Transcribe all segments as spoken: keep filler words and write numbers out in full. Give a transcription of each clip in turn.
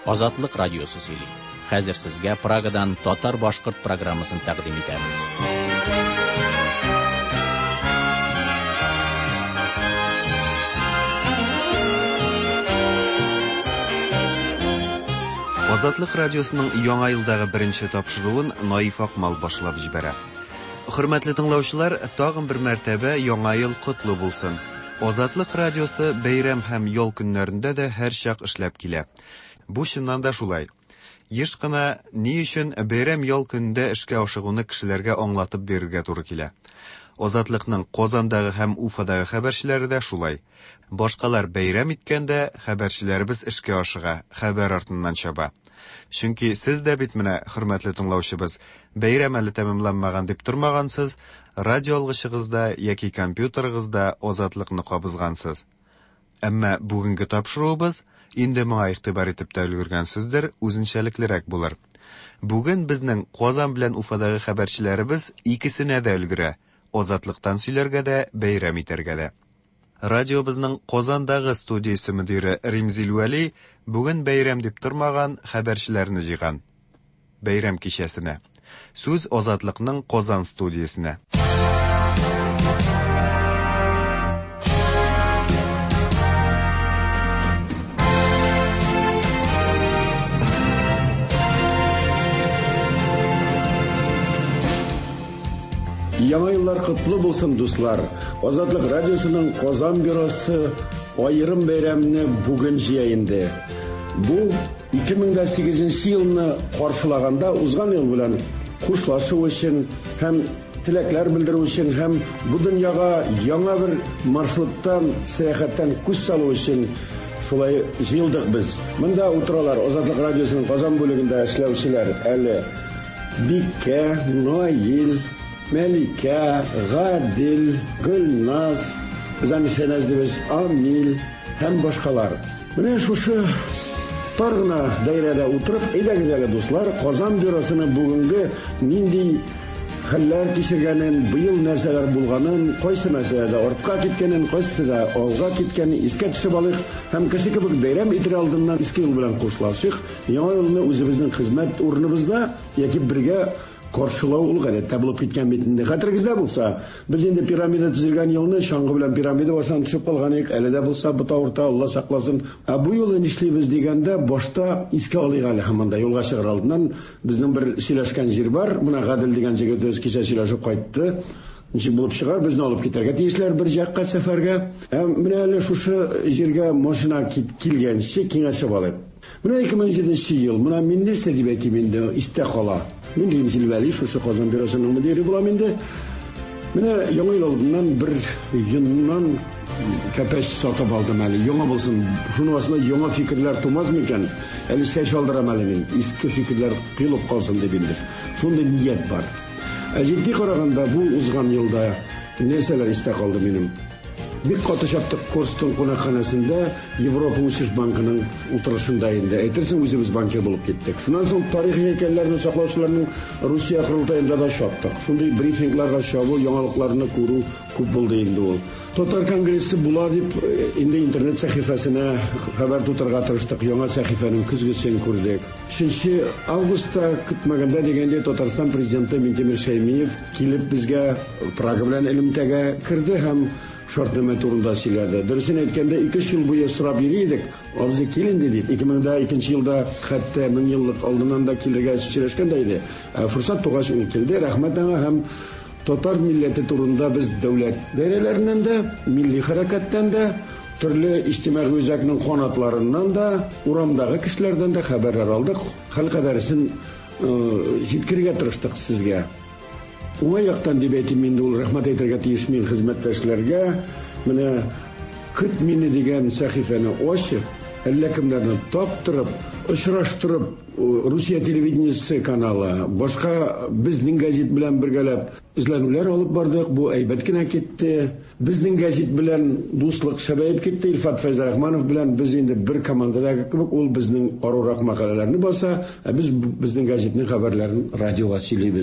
Азатлык радиосы сөйли. Хәзер сезгә Прагадан татар-башкорт программасын тәкъдим итәбез. Азатлык радиосының яңа елдагы беренче тапшыруын Наиф Акмал башлап җибәрә. Хөрмәтле тыңлаучылар, тагын бер мәртәбә яңа ел котлы булсын. Азатлык радиосы бәйрәм һәм ял көннәрендә дә һәр чак эшләп килә. Бу чыннан да шулай. Еш кына ни өчен бәйрәм ял көндә эшкә ашыгуны кешеләргә аңлатып бирергә туры килә. Азатлыкның Казандагы һәм Уфадагы хәбәрчеләре дә шулай. Башкалар бәйрәм иткәндә, хәбәрчеләребез эшкә ашыга, хәбәр артыннан чаба. Чөнки сез дә бит менә, хөрмәтле тыңлаучыбыз, бәйрәм әле тәмамланмаган дип тормагансыз, радио алгычыгызда яки компьютерыгызда азатлыкны кабызгансыз. Әмма бүгенге тапшыруыбыз инде моңа игътибар итеп тә өлгергәнсездер, үзенчәлеклерәк булыр. Бүген безнең Казан белән Уфадагы хәбәрчеләребез икесенә дә өлгерә. Азатлыктан сөйләргә дә, бәйрәм итәргә дә. Радиобызның Казандагы студиясе мөдире Римзил Вәли бүген бәйрәм дип тормаган хәбәрчеләрне җыйган. Бәйрәм кичәсенә. Сүз Азатлыкның Казан студиясенә. Яңа еллар котлы булсын, дуслар. Азатлык радиосының Казан бюросы айрым бәйрәмне бүген җыя инде. Бу ике мең сигезенче елны каршылаганда узган ел белән хушлашу өчен һәм теләкләр белдерү өчен һәм бу дөньяга яңа бер маршруттан, сәяхәттән күз салу өчен шулай җыелдык без. Монда утыралар Азатлык радиосының Казан бүлегендә эшләүчеләр. Әле Бикә, Наил, Мәликә, Гадил, Гөлназ, Занисенәздебез, Амил һәм башкалар. Менә шушы тар гына даирәдә утырып, әйдәгез әле, дуслар, Казан бюросының бүгенге нинди хәлләр кичергәнен, быел нәрсәләр булганын, кайсы мәсьәләдә артка киткәнен, кайсыда алга киткәнен искә төшереп алыйк һәм кеше кебек бәйрәм итер алдыннан иске ел белән кушлашыйк. Яңа елны үзебезнең хезмәт урыныбызда яки бергә каршылау ул гадәттә булып киткән бит инде. Хәтерегездә булса, без инде пирамида төзелгән елны чаңгы белән пирамида башынан төшеп калган идек. Әле дә булса бу тавырта, Алла сакласын. Ә бу юлы нишлибез дигәндә, башта искә алыйк әле һәм юлга чыгар алдыннан безнең бер сөйләшкән җир бар. Менә Гадил дигән җегет үз кичә сөйләшеп кайтты. Ничек булып чыгар, безне алып китәргә тиешләр бер җакка сәфәргә. Ә менә әле шушы җиргә машина килгәнче киңәшеп алыйк. Менә ике мең җиденче ел, менә мин нәрсә дип әйтим инде, истә кала. Мин Римзил Вәли, шушы Казан бюросының мөдире булам инде. Менә яңа ел алдыннан бер йоннан кәпәч сатып алдым әле. Яңа булсын, шуның астында яңа фикерләр тумас микән? Әле сәч алдырам әле мин. Иске фикерләр кыйлып калсын дип инде. Шундый ният бар. Ә җитди караганда бу узган елда нәрсәләр истә калды минем? Бик каты чаптык Корстон кунакханасында Европа үсеш банкының утырышында инде. Әйтерсең, үзебез банкир булып киттек. Шуннан соң тарихи һәйкәлләрне саклаучыларның Русия курултаенда да чаптык. Шундый брифингларга чабу, яңалыкларны күрү күп булды инде ул. Татар конгрессы була дип инде интернет сәхифәсенә хәбәр тутырга тырыштык. Яңа сәхифәнең көзгесен күрдек. өченче августта көтмәгәндә дигәндә Татарстан президенты Минтимер Шәймиев килеп безгә Прага белән элемтәгә керде һәм шартнама турында сөйләде. Дөресен әйткәндә, ике ел буе сорап йөри идек. Абзый кил инде дип. ике мең икенче елда хәтта мең еллык алдыннан да килергә сөйләшкән дә иде. Форсат тугач ул килде. Рәхмәт аңа һәм татар милләте турында без дәүләт бәйрәләреннән дә, милли хәрәкәттән дә, төрле иҗтимагый үзәкнең канатларыннан да, урамдагы кешеләрдән дә хәбәрләр алдык. Хәл кадәресен җиткерергә тырыштык сезгә. Уңай яктан дип әйтим инде, ул рәхмәт әйтергә тиеш мин хезмәттәшләргә. Менә көт мине дигән сәхифәне ачып, әллә кемнәрне таптырып, очраштырып, Русия телевидениесе каналы, башка безнең газет белән бергәләп эзләнүләр алып бардык. Бу әйбәт кенә китте. Безнең газет белән дуслык шәбәеп китте. Илфат Фәйзрахманов белән без инде бер командадагы кебек, ул безнең арурак мәкаләләрне баса, ә без безнең газетның хәбәрләрен радиога сөйлибез.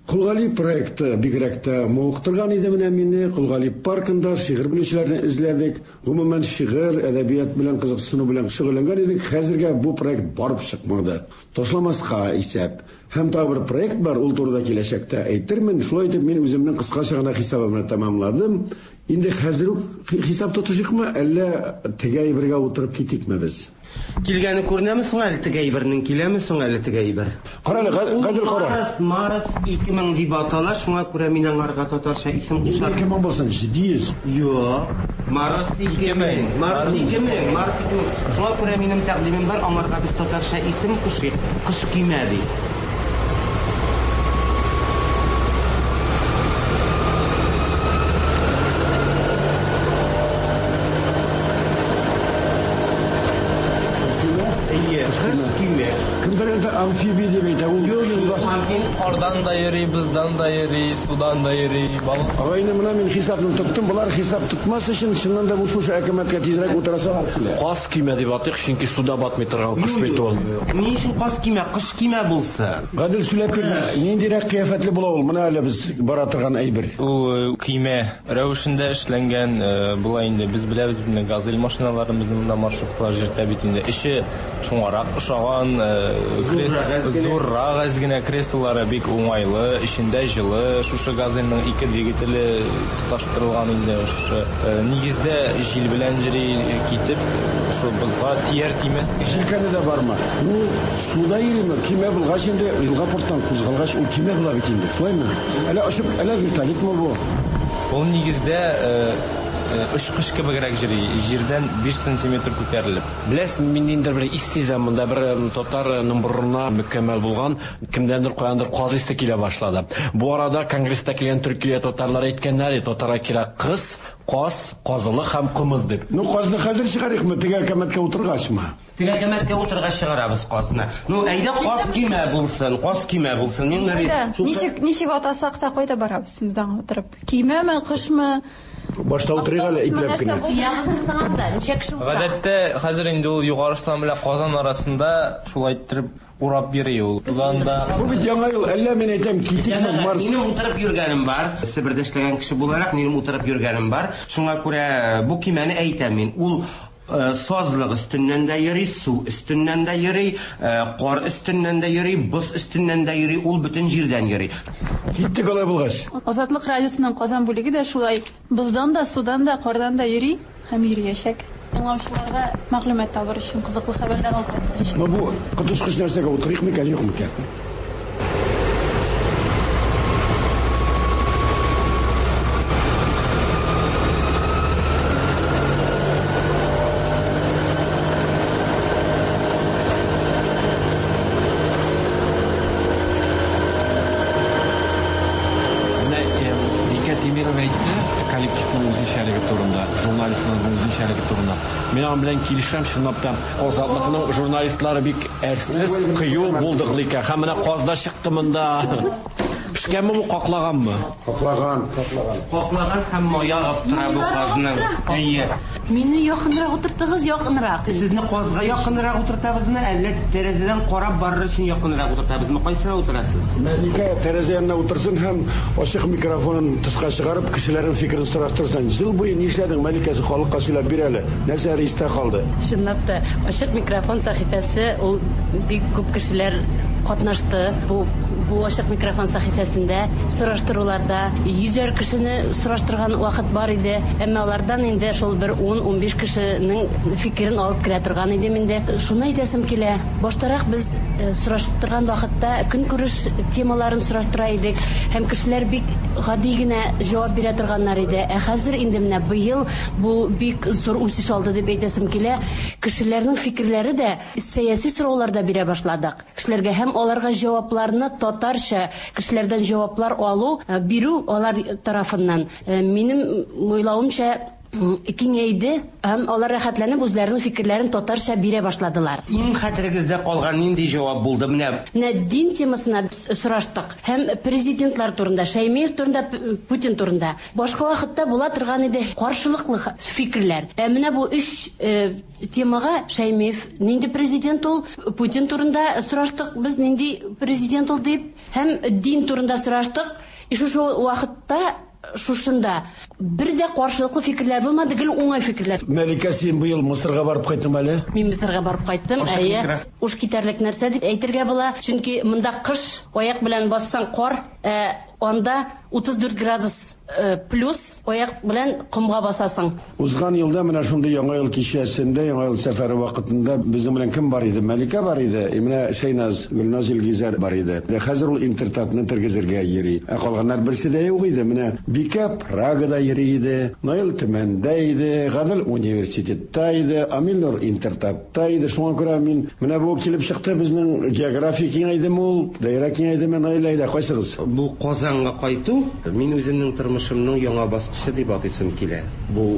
Кулгали проекты бигрәктә мавыктырган иде менә мине. Кулгали паркында шигырь белүчеләрне эзләдек. Гомумән шигырь, әдәбият белән кызыксыну белән шөгыльләнгән идек. Хәзергә бу проект барып чыкмады. Ташламаска исәп. Һәм тагы бер проект бар, ул турыда киләчәктә әйтермен. Шулай итеп мин үземнең кыскача гына хисабымны тәмамладым. Инде хәзер үк хисап тотышыкмы, әллә тегәй бергә утырып китикме без? Килгәне күренәме соң әле тегәй бернең, киләме соң әле тегәй бер? Кара, Гадел кара. Марс, Марс ике мең дип атала, шуңа күрә мин аңарга татарча исем кушар. ике мең булсын, җидди. Юк. Марс ике мең. Марс ике мең. Марс ике мең. Шуңа күрә минем тәкъдимем бар, аңарга без татарча исем кушыйк. Кыш кимә ди. Амфибия дип әйтә ул. Ордан да йөри, бездән да йөри, судан да йөри. Агайны менә мин хисапны тоттым. Булар хисап тотмас өчен чыннан да бу шушы әкәмәткә тизрәк утырасалар. Кас кимә дип атык, чөнки суда батмый торган кыш бит ул. Ни өчен кас кимә, кыш кимә булсын? Гадел сөйләп бирә. Ниндирәк кыяфәтле була ул? Менә әле без бара торган әйбер. Ул кимә рәвешендә эшләнгән, була инде без беләбез безнең газель машиналарыбызны монда маршрутлар җиртә бит инде. Эше шуңарак ошаган, зуррак әзгенә креслолары бик уңайлы, эчендә җылы, шушы газельнең ике двигателе тоташтырылган инде. Нигездә җил белән җири китеп, шу бызга тияр тимәс җилкәне дә барма. Ул суда йөриме? Кимә булгач инде елга порттан кузгалгач ул кимә була бит инде. Шулаймы? Әле ашып, әле вертолетмы бу? Ул нигездә ышкыш кебегрәк җири, җирдән биш сантиметр күтәрелеп. Беләсең, мин инде бер иссизем, монда бер татарның бурынына мөкәммәл булган, кемдәндер каяндыр казыйсы килә башлады. Бу арада Конгресста килгән Төркия татарлары әйткәннәр, татарга кирәк кыз, каз, казылык һәм кымыз дип. Ну, казны хәзер чыгарыкмы, тегә әкәмәткә утыргачмы? Тегә әкәмәткә утыргач чыгарабыз казны. Ну, әйдә каз кимә булсын, каз кимә булсын. Мин ничек ничек атасак та кайда барабыз без аңа утырып? Кимәме, кышмы? Башта утырыйк әле ипләп кенә. Гадәттә хәзер инде ул Югарыстан белән Казан арасында шулай итеп урап йөри ул. Суданда. Бу бит яңа ел, әллә мин әйтәм, китикме Марс. Минем утырып йөргәнем бар. Себердә эшләгән кеше буларак минем утырып йөргәнем бар. Шуңа күрә бу кимәне әйтәм мин. Ул сазлык өстеннән дә йөри, су өстеннән дә йөри, кар өстеннән дә йөри, боз өстеннән дә йөри, ул бөтен җирдән йөри. Киттек алай булгач. Азатлык радиосының Казан бүлеге дә шулай боздан да, судан да, кардан да йөри һәм йөриячәк. Тыңлаучыларга мәгълүмат табыр өчен, кызыклы хәбәрләр алып өчен. Бу котышкыч нәрсәгә утырыйк микән, юкмы икән? Мен аны белән килешәм, чынлап та Азатлыкның журналистлары бик әрсез, кыю булдык икән. Һәм менә казда чыкты монда. Пешкәнме бу, каклаганмы? Каклаган, каклаган. Каклаган һәм мая агып тора бу казның. Әйе. Мине якынрак утыртыгыз, якынрак. Сезне казга якынрак утыртабызмы, әллә тәрәзәдән карап барыр өчен якынрак утыртабызмы? Кайсына утырасыз? Мәликә тәрәзә янына утырсын һәм ачык микрофонын тышка чыгарып, кешеләрнең фикерен сораштырсын. Ел буе нишләдең, Мәликә, халыкка сөйләп бир әле. Нәрсә истә калды? Чынлап та, ачык микрофон сәхифәсе, ул бик күп кешеләр катнашты. Бу бу ачык микрофон сәхифәсендә сораштыруларда йөзәр кешене сораштырган вакыт бар иде. Әмма алардан инде шул бер ун-унбиш кешенең фикерен алып керә торган иде миндә. Шуны әйтәсем килә. Баштарак без сораштырган вакытта көнкүреш темаларын сораштыра идек һәм кешеләр бик гади генә җавап бирә торганнар иде. Ә хәзер инде менә быел бу бик зур үсеш алды дип әйтәсем килә. Кешеләрнең фикерләре дә сәяси сорауларда бирә башладык. Кешеләргә һәм аларга җавапларны татарча кешеләрдән җаваплар алу, бирү алар тарафыннан. Минем уйлавымча киңәйде һәм алар рәхәтләнеп үзләренең фикерләрен татарча бирә башладылар. Иң хәтерегездә калган нинди җавап булды менә? Менә дин темасына сораштык һәм президентлар турында, Шәймиев турында, Путин турында. Башка вакытта була торган иде каршылыклы фикерләр. Ә менә бу өч темага Шәймиев нинди президент ул, Путин турында сораштык, без нинди президент ул дип, һәм дин турында сораштык. И шушы вакытта шушында бер дә каршылыклы фикерләр булмады, гел уңай фикерләр. Мәликә, син быел Мысырга барып кайттың әле? Мин Мысырга барып кайттым. Әйе, уш китәрлек нәрсә дип әйтергә була, чөнки монда кыш, аяк белән бассаң кар, анда утыз дүрт градус плюс аяк белән кымга басасың. Узган елда менә шундый яңа ел кичәсендә, яңа ел сәфәре вакытында безнең белән кем бар иде? Мәликә бар иде. Менә Шәйназ, Гөлназ Илгизәр бар иде. Хәзер ул интернатны тергезергә йөри. Ә калганнар берсе дә юк иде. Менә Бикә Прагада йөри иде, Наил Төмәндә иде, Гадел университетта иде, Амилнур интернатта иде. Шуңа күрә мин менә бу килеп чыкты, безнең география киңәйдеме ул? Даира киңәйдеме? Наил әйдә, кайсыгыз? Бу Казанга кайту мин үземнең тормышымның яңа баскычы дип атыйсым килә. Бу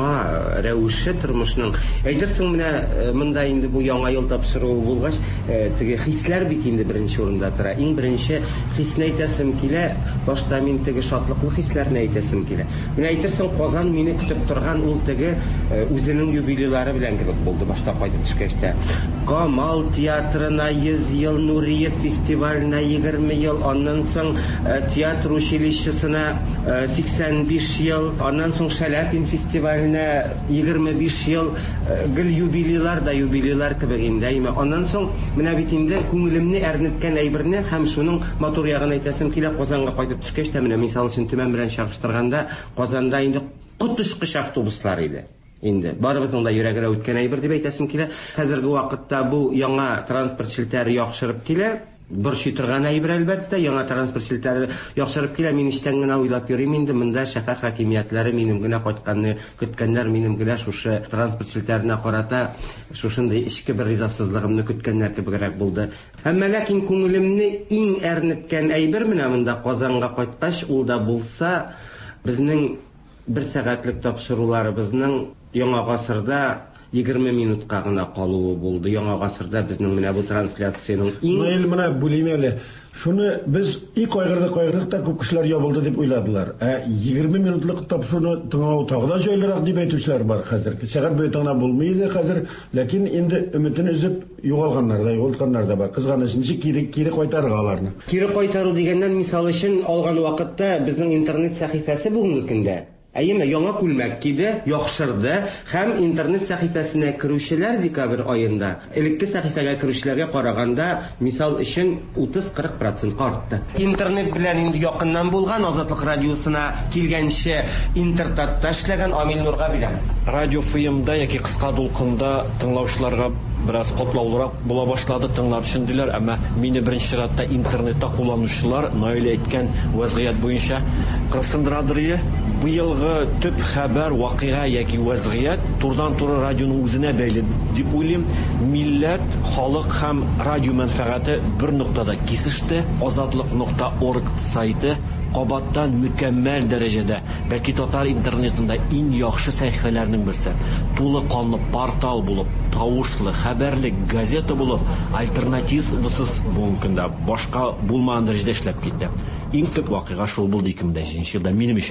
яңа рәвеше тормышның. Әйтерсең менә монда инде бу яңа ел тапшыруы булгач, теге хисләр бит инде беренче урында тора. Иң беренче хисне әйтәсем килә, башта мин теге шатлыклы хисләрне әйтәсем килә. Менә әйтерсең Казан мине көтеп торган ул теге үзенең юбилейлары белән кебек булды башта кайтып төшкәчтә. Камал театрына йөз ел, Нуриев фестиваленә егерме ел, аннан соң театр училищесына сиксән биш ел, аннан соң Шаляпин фестиваленә егерме биш ел, гел юбилейлар да юбилейлар кебек инде. Аннан соң менә бит инде күңелемне әрнеткән әйберне һәм шуның матур ягын әйтәсем килә. Казанга кайтып төшкәчтә менә мисал өчен Төмән белән чагыштырганда Казанда инде котышкыч автобуслар иде. Инде барыбызның да йөрәгенә үткән әйбер дип әйтәсем килә. Хәзерге вакытта бу яңа транспорт челтәре яхшырып килә. Бер шитырган әйбер әлбәттә, яңа транспорт челтәре яхшырып килә. Мин иштән генә уйлап йөрим инде, монда шәһәр хакимиятләре минем генә кайтканны көткәннәр, минем генә шушы транспорт челтәренә карата шушындый ичке бер ризасызлыгымны көткәннәр кебегрәк булды. Һәм ләкин күңелемне иң әрнеткән әйбер менә монда Казанга кайткач, ул да булса безнең бер сәгатьлек тапшыруларыбызның яңа гасырда егерме минутка гына калуы булды. Яңа гасырда безнең менә бу трансляциянең иң Наил, менә бүлемәле. Шуны без и кайгырдык, кайгырдык та күп кешеләр ябылды дип уйладылар. Ә егерме минутлык тапшыруны тыңлау тагы да җайлырак дип әйтүчеләр бар хәзер. Сәгать буе тыңлап булмый иде хәзер, ләкин инде өметен үзеп югалганнар да, югалтканнар да бар. Кызганычынча кире кире кайтарга аларны. Кире кайтару дигәннән мисал өчен алган вакытта безнең интернет сәхифәсе бүгенге көндә Әйеме, яңа күлмәк киде, яхшырды һәм интернет сәхифәсенә керүчеләр декабрь аенда элекке сәхифәгә керүчеләргә караганда мисал өчен утыз-кырык процент артты. Интернет белән инде якыннан булган Азатлык радиосына килгәнче интернетта эшләгән Амилнурга бирәм. Радио эф эмда яки кыска дулкында тыңлаучыларга бераз котлаулырак була башлады, тыңлап төшенделәр, әмма мине беренче чиратта интернетта кулланучылар Наил әйткән вазгыять буенча кырсындырадыр. Быелгы төп хәбәр, вакыйга яки вазгыять турдан-туры радионың үзенә бәйле дип уйлыйм. Милләт, халык һәм радио мәнфәгате бер нуктада кисеште. азатлык нокта орг сайты кабаттан мөкәммәл дәрәҗәдә, бәлки татар интернетында иң яхшы сәхифәләрнең берсе, тулы канлы портал булып, тавышлы, хәбәрлек газета булып, альтернативсыз бүгенгә башка булмаган дәрәҗәдә эшләп китте. Иң төп вакыйга шул булды ике мең җиденче елда минем өчен.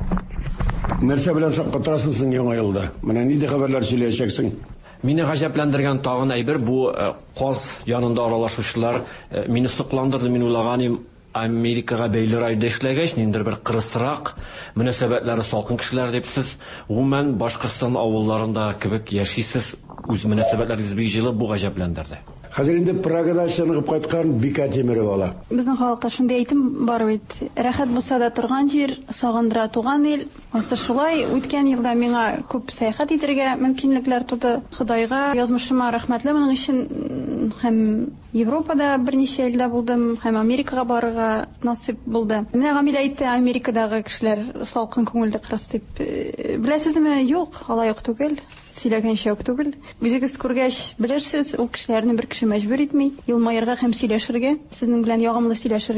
Нәрсә белән шаккатырасың яңа елда? Менә нинди хәбәрләр сөйләячәксең? Мине гаҗәпләндергән тагын әйбер, бу Каз янында аралашучылар мине сокландырды. Мин уйлаганым, Америкага бәйле райда эшләгәч, ниндер бер кырысрак мөнәсәбәтләре салкын кешеләр дип сез гомумән Башкортстан авылларында кебек яшисез, үз мөнәсәбәтләрегез бик җылы, бу гаҗәпләндерде. Хәзер инде Прагада чыгып кайткан Бикә Тимерова. Безнең халыкта шундый әйтем бар бит. Рәхәт булса да торган җир, сагындыра туган ил. Асы шулай, үткән елда миңа күп сәяхәт итәргә мөмкинлекләр туды. Худайга язмышыма рәхмәтле моның өчен. Һәм Европада берничә елда булдым, һәм Америкага барырга насыйп булды. Менә Гамил әйтте, Америкадагы кешеләр салкын күңелле кырыс дип. Беләсезме? Юк, алай ук түгел. Сөйләгәнчә үк түгел. Үзегез күргәч белерсез, ул кешеләрне бер кеше мәҗбүр итми, елмаерга һәм сөйләшергә, сезнең белән ягымлы сөйләшергә.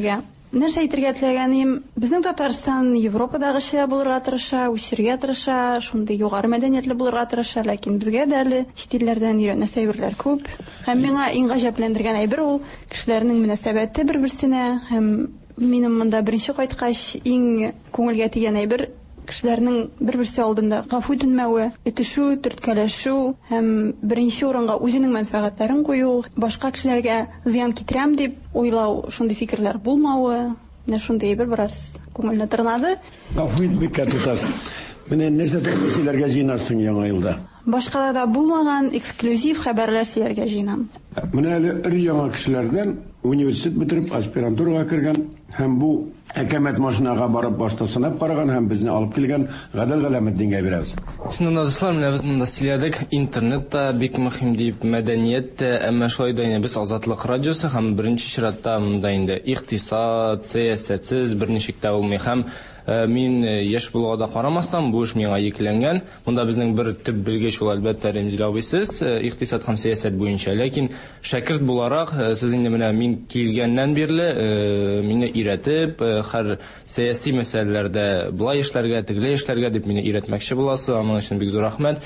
нәрсә әйтергә теләгәнем, безнең Татарстан Европадагыча булырга тырыша, үсәргә тырыша, шундый югары мәдәниятле булырга тырыша, ләкин безгә дә әле чит илләрдән өйрәнәс әйберләр күп. Һәм миңа иң гаҗәпләндергән әйбер ул кешеләрнең мөнәсәбәте бер-берсенә, һәм минем монда беренче кайткач иң күңелгә тигән әйбер кешеләрнең бер-берсе алдында гафу үтенмәве, итешү, төрткәләшү һәм беренче урынга үзенең мәнфәгатьләрен кую, башка кешеләргә зыян китерәм дип уйлау, шундый фикерләр булмавы, менә шундый әйбер бераз күңелне тырнады. Гафу итмәккә тотас. Менә нәрсә сөйләргә җыенасың яңа елда? Башкаларда булмаган эксклюзив хәбәрләр сөйләргә җыенам. Менә әле өр-яңа кешеләрдән университет бетереп аспирантурага кергән һәм бу әкәмәт машинага барып башта сынап караган һәм безне алып килгән Гадел Галәметдингә бирәбез. Шунда дуслар, менә без монда сөйләдек, интернет та бик мөһим дип, мәдәният та, әмма шулай да инде без Азатлык радиосы һәм беренче чиратта монда инде икътисад, сәясәтсез берничек тә булмый һәм мин яшь булуга да карамастан бу эш миңа йөкләнгән. Монда безнең бер төп белгеч ул әлбәттә Ремзил абый, сез икътисад һәм сәясәт буенча, ләкин шәкерт буларак сез инде менә мин килгәннән бирле мине өйрәтеп, һәр сәяси мәсьәләләрдә булай эшләргә, тегеләй эшләргә дип мине өйрәтмәкче буласыз. Аның өчен бик зур рәхмәт.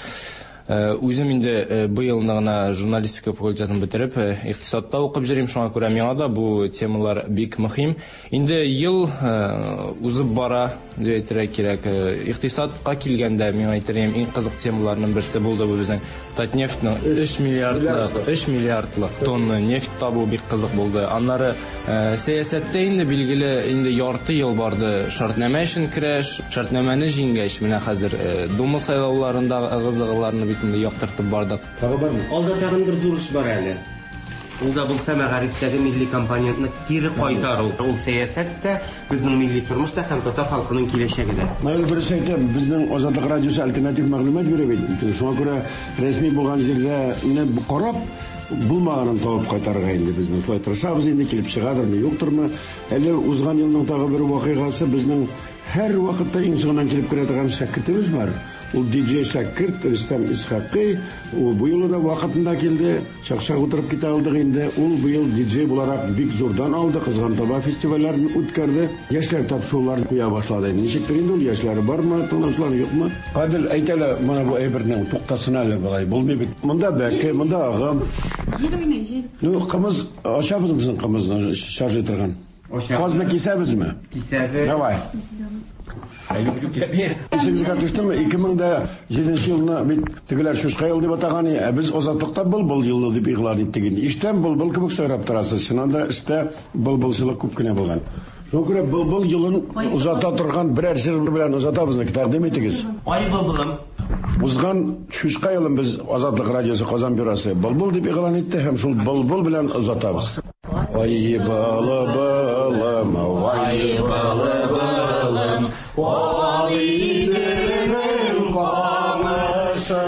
Үзем инде быел гына журналистика факультетын бетереп, икътисадта укып йөрим, шуңа күрә миңа да бу темалар бик мөһим. Инде ел узып бара, дип әйтергә кирәк. Икътисадка килгәндә мин әйтергәм, иң кызык темаларның берсе булды бу безнең Татнефтьнең өч миллиардлык, өч миллиардлык тонна нефть табу бик кызык булды. Аннары сәясәттә инде билгеле инде ярты ел барды шартнамә өчен көрәш, шартнамәне җиңгәч, менә хәзер Дума сайлауларында ыгы-зыгыларны бит инде яктыртып бардык. Тагы бармы? Алда тагын бер зур эш бар әле. Ул да булса мәгарифтәге милли компонентны кире кайтару. Ул сәясәттә, безнең милли тормышта һәм татар халкының киләчәге дә. Менә бер әйтәм, безнең Азатлык радиосы альтернатив мәгълүмат бирә бит. Шуңа күрә рәсми булган җирдә менә карап булмаганын табып кайтарга инде безне шулай тырышабыз инде, килеп чыгадырмы, юктырмы. Әле узган елның тагы бер вакыйгасы безнең һәр вакытта иң соңыннан килеп керә торган шәкертебез бар. Ул диджей Шәкерт Рөстәм Исхакый, ул бу елда вакытында килде, чакчак утырып китә алдык инде. Ул бу ел диджей буларак бик зурдан алды, Кызган таба фестивальләрен үткәрде. Яшьләр тапшыруларын куя башлады. Ничектер инде ул яшьләр бармы, тыңлаучылар юкмы? Гадел, әйтәле, менә бу әйбернең туктасын әле булай. Булмый бит. Монда бәке, монда агым. Җир уйный, җир. Ну, кымыз ашабыз безнең кымызны шарж итергән. Казны кисәбезме? Кисәбез. Давай. Сигезгә төштеме? ике мең җиденче елны бит тегеләр шушка ел дип атаган, ә без Азатлыкта булбул елны дип игълан иттек. Иштән булбул кебек сайрап торасыз. Шунда эштә булбулчылык күп кенә булган. Шуңа күрә булбул елын узата торган берәр җыр белән узатабызны тәкъдим итегез. Ай булбулым. Узган шушка елын без Азатлык радиосы Казан бюросы булбул дип игълан итте һәм шул булбул белән узатабыз. Ай балабалам, ай балабалам, валидернең камышы.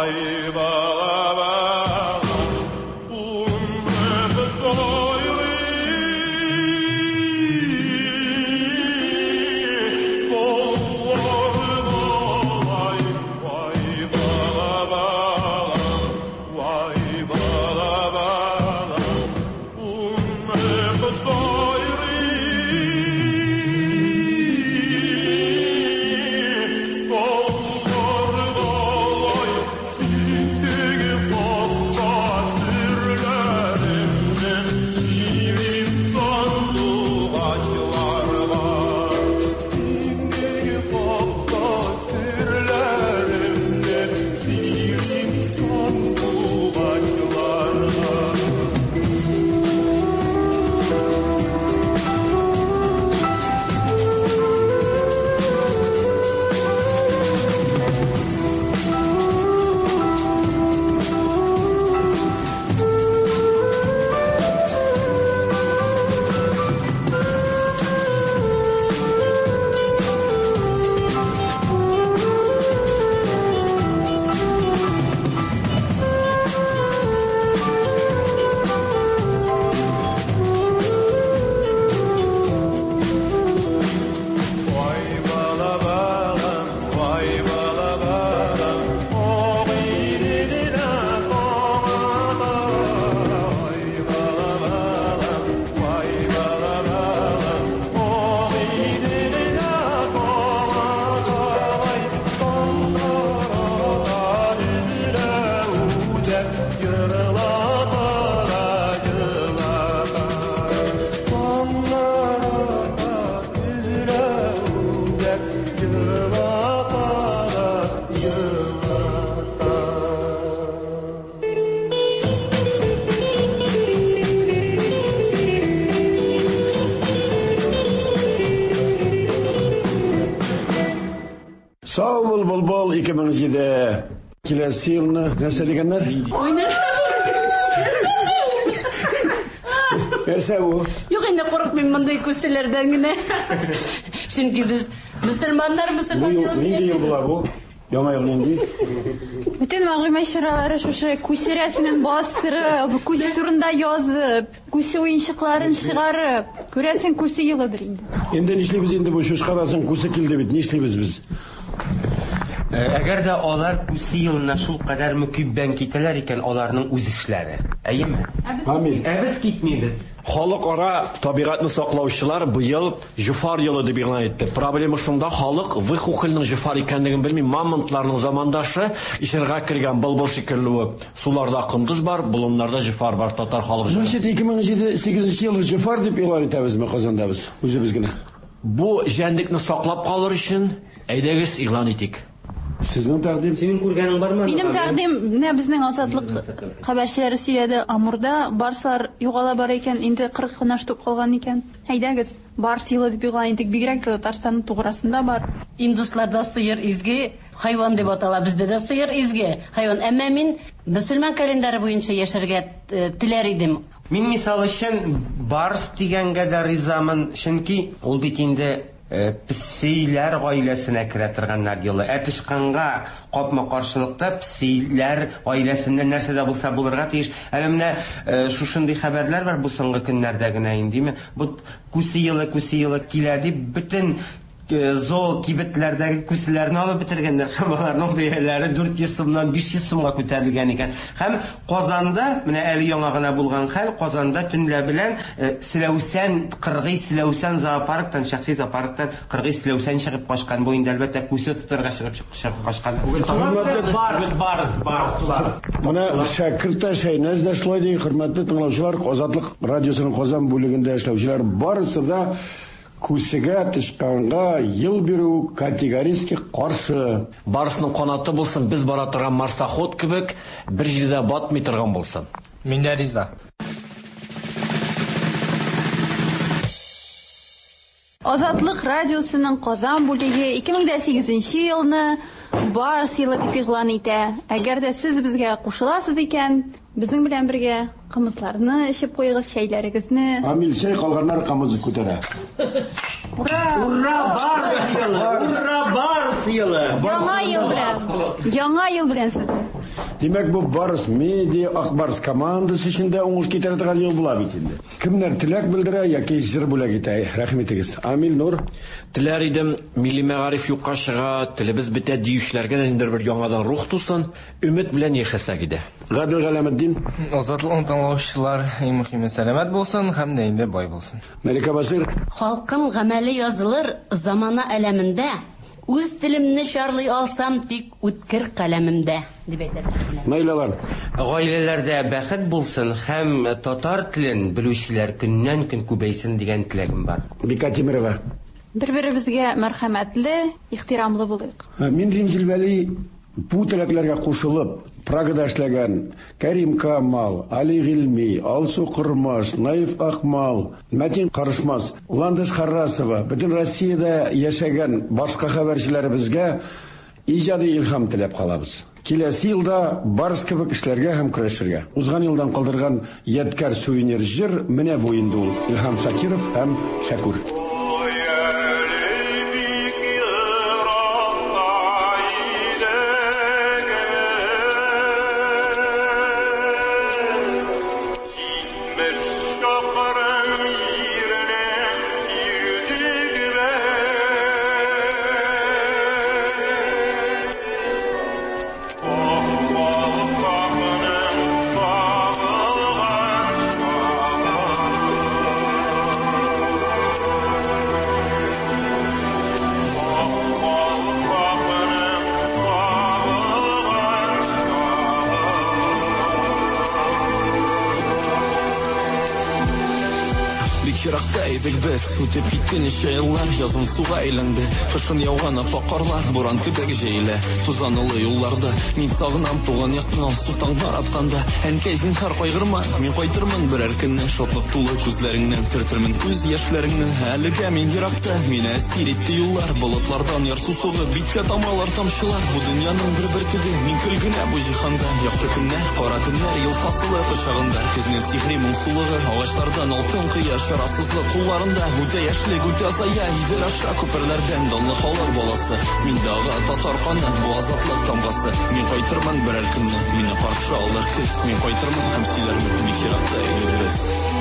Sağ ol bol bol iki ming yedi. Kelesi yılını nerse degenler? Verse bu. Yok indi korkmayın bunday köselerden gene. Çünkü biz Müslümanlar Müslüman yıl. Neydi yıl bular bu? Яңа ел нинди? Bütün мәгълүмат чаралары шушы күсе рәсемен бастырып, күсе турында язып, күсе уенчыкларын чыгарып, күрәсен күсе елыдыр инде. Инде нишлибез инде бу шушкадасын күсе килде бит, нишлибез без? Әгәр дә алар күсе елына шул кадәр мөкиббән китәләр икән, аларның үз эшләре. Әйеме? Амин. Ә без китмибез. Халыкара табигатьне саклаучылар быел Җифар елы дип игълан итте. Проблема шунда, халык вихухилның Җифар икәнлеген белми, мамонтларның замандашы ишәргә кергән былбыл шикелле суларда кындыз бар, болыннарда Җифар бар, татар халык. Значит, iki ming sekizinchi ел Җифар дип игълан итәбезме Казандабыз? Үзебез генә. Бу җәнлекне саклап калыр өчен әйдәгез игълан итик. Сезнең тәкъдим, Синең күргәнең бармы? Минем тәкъдим, менә безнең азатлык хәбәрчеләре сөйләде, Амурда барслар югала бар икән, инде кырык кына штук калган икән. Әйдәгез, барс елы дип игълан итик, бигрәк тә Татарстанның туграсында бар. Индусларда сыер изге, хайван дип атала, бездә дә сыер изге, хайван. Әмма мин мөселман календаре буенча яшәргә теләр идем. Мин мисал өчен барс дигәнгә дә ризамын, чөнки ул бит инде песейләр гаиләсенә керә торганнар елы. Әтишканга капма каршылыкта песейләр гаиләсендә нәрсә дә булса булырга тиеш. Әле менә шушындый хәбәрләр бар бу соңгы көннәрдә генә индиме. Бу күсе елы, күсе елы килә дип бөтен зоо кибетләрдәге күселәрне алып бетергәннәр. Һәм аларның бәяләре дүрт йөз сумнан биш йөз сумга күтәрелгән икән. Һәм Казанда, менә әле яңа гына булган хәл, Казанда төнлә белән Силәүсән, Кыргый Силәүсән зоопарктан, шәхси зоопарктан Кыргый Силәүсән чыгып качкан. Бу инде әлбәттә күсе тутырга чыгып чыгып качкан. Барс, барс, барс, барс. Моны шәкерттә Шәйнәз дә шулай ди, хөрмәтле тыңлаучылар, Азатлык радиосының Казан бүлегендә эшләүчеләр барысы да күсегә тышканга ел бирү категорически каршы. Барысының канаты булсын, без бара торган марсоход кебек, бер җирдә батмый торган булсын. Мин дә риза. Азатлык радиосының Казан бүлеге iki ming сигезенче елны барс елы дип игълан итә. Әгәр дә сез безгә кушыласыз икән, безнең белән бергә кымызларны эчеп куйыгыз, чәйләрегезне. Амил, чәй калганнар камызы күтәрә. Ура! Ура, бар сыйлы! Ура, бар сыйлы! Яңа ел белән. Яңа ел белән сезне. Демәк, бу Барс медиа, Акбарс командасы өчендә уңыш китерә торган ел була бит инде. Кемнәр теләк белдерә яки җыр бүләк итә? Рәхмәтегез. Амил Нур. Теләр идем, милли мәгариф юкка чыга, телебез бетә диючеләргә ниндер бер яңадан рух тусын, өмет белән яшәсәк иде. Гадел Галәметдин. Азатлыгын тыңлаучылар, иң мөһиме сәламәт булсын һәм дә инде бай булсын. Мәликә Басир. Халкым гамәле язылыр замана әләмендә. Үз телемне шарлый алсам тик үткер каләмемдә, дип әйтәсез. Наилалар. Гаиләләрдә бәхет булсын һәм татар телен белүчеләр көннән-көн күбәйсен дигән теләгем бар. Бика Тимирова. Бер-беребезгә мәрхәмәтле, ихтирамлы булыйк. Мин Римзил Вәли бу теләкләргә кушылып, Прагада эшләгән Кәрим Камал, Али Гилми, Алсу Кырмаш, Наиф Акмал, Мәтин Карышмас, Ландыш Харрасова, бөтен Россиядә яшәгән башка хәбәрчеләребезгә иҗади илһам теләп калабыз. Киләсе елда Барс кебек эшләргә һәм көрәшергә. Узган елдан калдырган ядкар сувенир җыр менә бу инде ул. Илһам Шакиров һәм Шакур. Үтеп киткән ничә еллар, язын суга әйләнде, кышын яуган аппак карлар, буран кебек җәйлә, тузанлы юлларда, мин сагынам туган якны, су таңнар атканда, әнкәй зинһар кайгырма, мин кайтырмын берәр көнне, шатлык тулы күзләреңнән сөртермен күз яшьләреңне, әлегә мин еракта, мине әсир итте юллар, болытлардан ярсу сугып, биткә тамалар тамчылар, бу дөньяның бер бөртеге, мин көлгенә бу җиһанда, якты көннәр, кара төннәр, ел фасылы кочагында, көзнең сихри моңсулыгы, агачлардан алтын кыя, шарасызлык кулларында. Үтә яшьлек, үтә зая, идел аша күперләрдән данлы халык баласы. Мин дагы татар каны, бу азатлык тамгасы. Мин кайтырмын берәр көнне, мине каршы алыр көз. Мин кайтырмын һәм сөйләрмен, бик еракта илебез.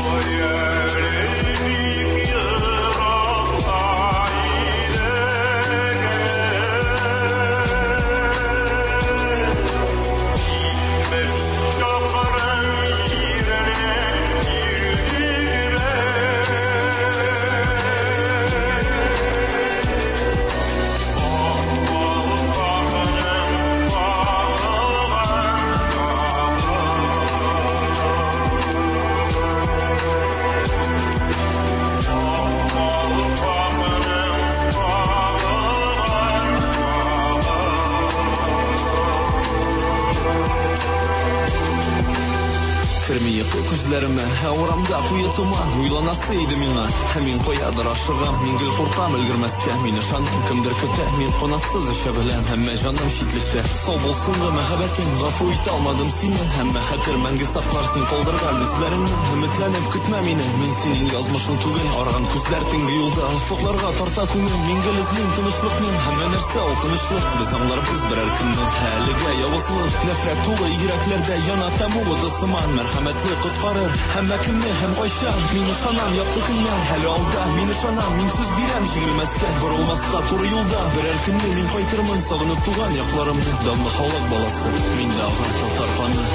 Күзләремә урамда куе туман, уйланасы иде миңа, һәм мин каядыр ашыгам, мин гел куркам өлгермәскә, мине ышанам кемдер көтә, мин канатсыз эшә беләм, һәммә җаным читлектә, сау булсын да мәхәббәтең, гафу итә алмадым сине, һәммә хәтер мәңге сакларсың калдырган үзләреңне, өметләнеп көтмә мине, мин синең язмышың түгел, арган күзләр төнге юлда, сокларга тарта күңел, мин гел эзлим тынычлыкны, һәммә нәрсә ул тынычлык, без аңларбыз берәр көнне, әлегә явызлык, нәфрәт тулы йөрәкләрдә яна тәмугы сыман, мәрхәмәтле коткарыр, һәммә көнне һәм кайчан, мин ышанам якты көннәр, әле алда, мин ышанам, мин сүз бирәм җиңелмәскә, борылмаска туры юлда, берәр көнне мин кайтырмын, сагынып туган якларымны, данлы халык баласы, мин дагы татар каны.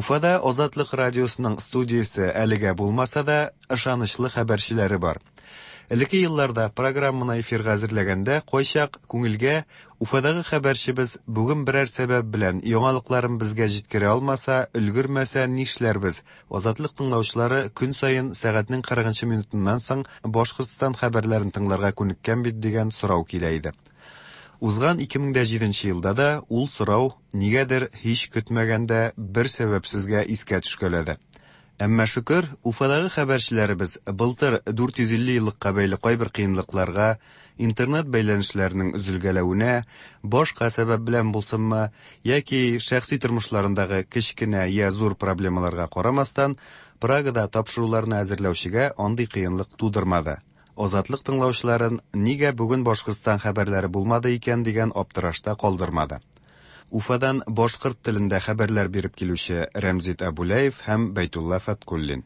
Уфада Азатлык радиосының студиясы әлегә булмаса да, ышанычлы хәбәрчеләре бар. Элекке елларда программаны эфирга әзерләгәндә кайчак күңелгә Уфадагы хәбәрчебез бүген берәр сәбәп белән яңалыкларын безгә җиткерә алмаса, өлгермәсә нишләрбез? Азатлык тыңлаучылары көн саен сәгатьнең кырыгынчы минутыннан соң Башкортстан хәбәрләрен тыңларга күнеккән бит дигән сорау килә иде. Узган ике мең җиденче елда да ул сорау нигәдер һич көтмәгәндә бер сәбәпсезгә искә төшкәләде. Әмма шөкер, Уфадагы хәбәрчеләребез былтыр дүрт йөз илле еллыкка бәйле кайбер кыенлыкларга, интернет бәйләнешләренең үзелгәләвенә, башка сәбәп белән булсынмы, яки шәхси тормышларындагы кечкенә я зур проблемаларга карамастан, Прагада тапшыруларны әзерләүчегә андый кыенлык тудырмады. Азатлык тыңлаучыларын нигә бүген Башкортстан хәбәрләре булмады икән дигән аптырашта калдырмады. Уфадан башкорт телендә хәбәрләр биреп килүче Рәмзит Абулаев һәм Бәйтулла Фаткуллин.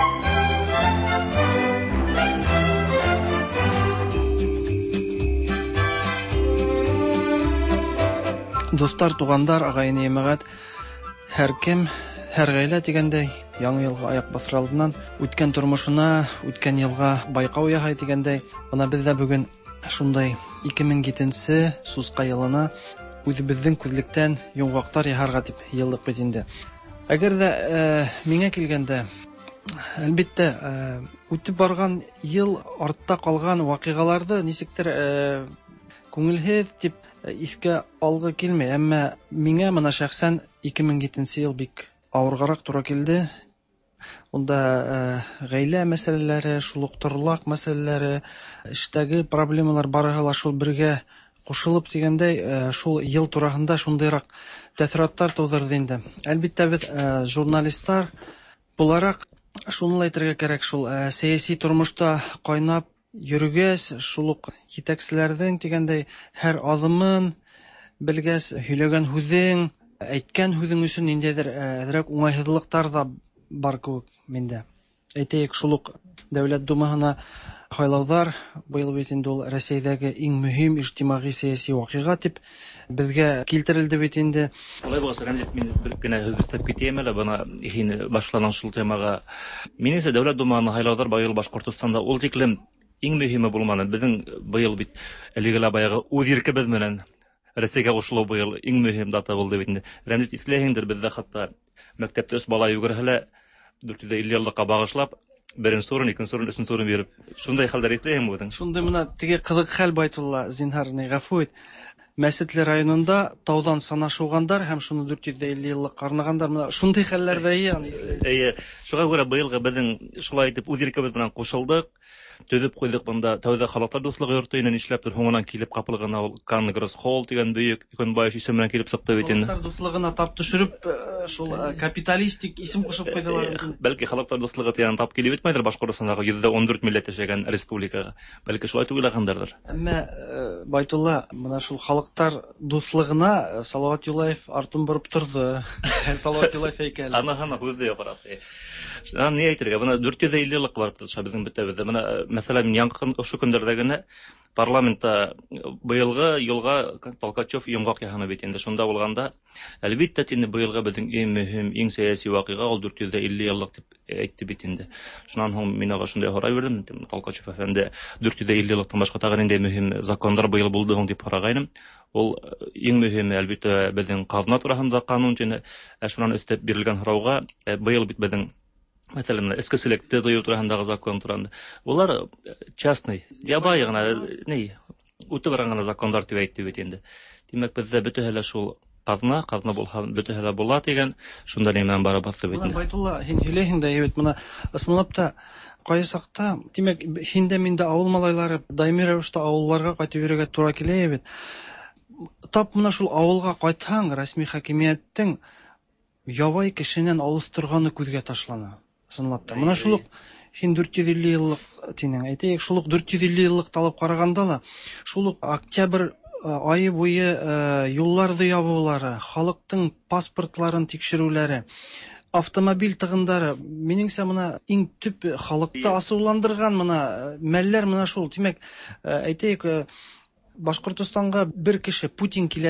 Достар, тугандар, агай-эне җәмәгать, һәркем, һәр гаилә дигәндәй, яңа елга аяк басыр алдыннан үткән тормышына, үткән елга байкау яһай дигәндәй, менә без дә бүген шундай ике мең җиденче сузка елына үзебезнең күзлектән йомгаклар яһарга дип еллык бит инде. Әгәр дә миңа килгәндә, әлбәттә, үтеп барган ел артта калган вакыйгаларды ничектер күңелһез дип искә алгы килмәй, әмма миңа моны шәхсән ике мең җиденче ел бик авыргарак туры килде. Онда гаилә мәсьәләләре, шул ук торлак мәсьәләләре, эштәге проблемалар барыгы ла шул бергә кушылып дигәндәй, шул ел турында шундыйрак тәэсиратлар тудырды инде. Әлбәттә, без журналистлар буларак шуны әйтергә кирәк, шул сәяси тормышта кайнап йөргәс, шул ук җитәкчеләрнең дигәндәй һәр адымын белгәс, һөйләгән һүзең, әйткән һүзең өчен ниндидер әзрәк уңайсызлыктар да бар күк миндә. Әйтәйек, шул ук Дәүләт Думаһына хайлаулар быел бит инде ул Россиядәге иң мөһим иҗтимагый сәяси вакыйга дип безгә килтерелде бит инде. Алай булса, Рәмзит, мин бер генә һүз китәм әле бана һин башланган шул темага. Минемчә, Дәүләт Думаһына хайлаулар быел Башкортстанда ул тиклем иң мөһиме булманы. Безнең быел бит әлегә баягы үз иркебез белән Россиягә кушылу быел иң мөһим дата булды бит инде. Рәмзит, исләһеңдер, бездә хатта мәктәптә үс бала йөгерһәләр дүрт йөз илле еллыкка багышлап, беренче урын, икенче урын, өченче урын биреп, шундай хәлләр итәһеңме үзең? Шундай менә теге кызык хәл Байтулла, зинһар, ни гафу ит. Мәсетле районында таудан санашугандар һәм шуны дүрт йөз илле еллык карнагандар, менә шундый хәлләрдә яни. Әйе, шуңа күрә быелгы безнең шулай итеп үз иркебез белән кушылдык. Төзеп куйдык монда Тәүдә халыклар дуслыгы йорты инде нишләптер хуңынан килеп капылгана ул Конгресс холл дигән бөек Иконбаев исеме белән килеп сыкты бит инде. Халыклар дуслыгына тап төшереп, шул капиталистик исем кушып куйдылар. Бәлки халыклар дуслыгы тигән тап килеп бетмәйдер Башкортстандагы йөз он дүрт милләт яшәгән республикага. Бәлки шулай уйлагандыр. Әмма Байтулла, менә шул халыклар дуслыгына Салават Юлаев артын борып торды. Салават Юлаев әйкәле. Аны-аны үзе карап. Шуннан ни әйтергә, менә дүрт йөз илле еллык бар безнең бетәбездә. Менә мәсәлән, яңгын ошо көндәрдә генә парламентта быелгы елга Толкачев йомгак яһаны бит инде. Шунда булганда, әлбәттә, инде быелгы безнең иң мөһим, иң сәяси вакыйга ул дүрт йөз илле еллык дип әйтте бит инде. Шуннан һоң мин ага шундай харай бирдем, Толкачев әфәнде дүрт йөз илле еллыктан башка тагын инде мөһим законнар быел булды һоң дип карагайным. Ул иң мөһиме әлбәттә безнең казна турында канун тине, шуннан өстәп бирелгән харауга быел бит безнең мәсәлән, эскәселекте дою турындагы закон турында. Улар частный, ябай гына, ни, үтеп барган законнар дип әйтте бит инде. Димәк, бездә бөтәһе шул казна, казна булһа, бөтәһе була дигән, шунда немен бара басты бит инде. Байтулла, һин һөйләһең дә, әйт, менә ысынлап та кай сакта, димәк, һиндә миндә авыл малайлары даими рәвештә авылларга кайтып йөрергә туры килә бит. Тап менә шул авылга кайтсаң, рәсми хакимияттең ябай кешенән алыс торганы күзгә ташлана. Сынлап та. Менә шул ук һин дүрт йөз илле еллык тинең. Әйтәйек, шул ук дүрт йөз илле еллык талап караганда ла, шул ук октябрь айы буе юлларды ябулары, халыктың паспортларын тикшерүләре, автомобиль тыгындары, минеңсә менә иң төп халыкта асыуландырган менә мәлләр менә шул. Димәк, әйтәйек, Башкортстанга бер кеше Путин килә дип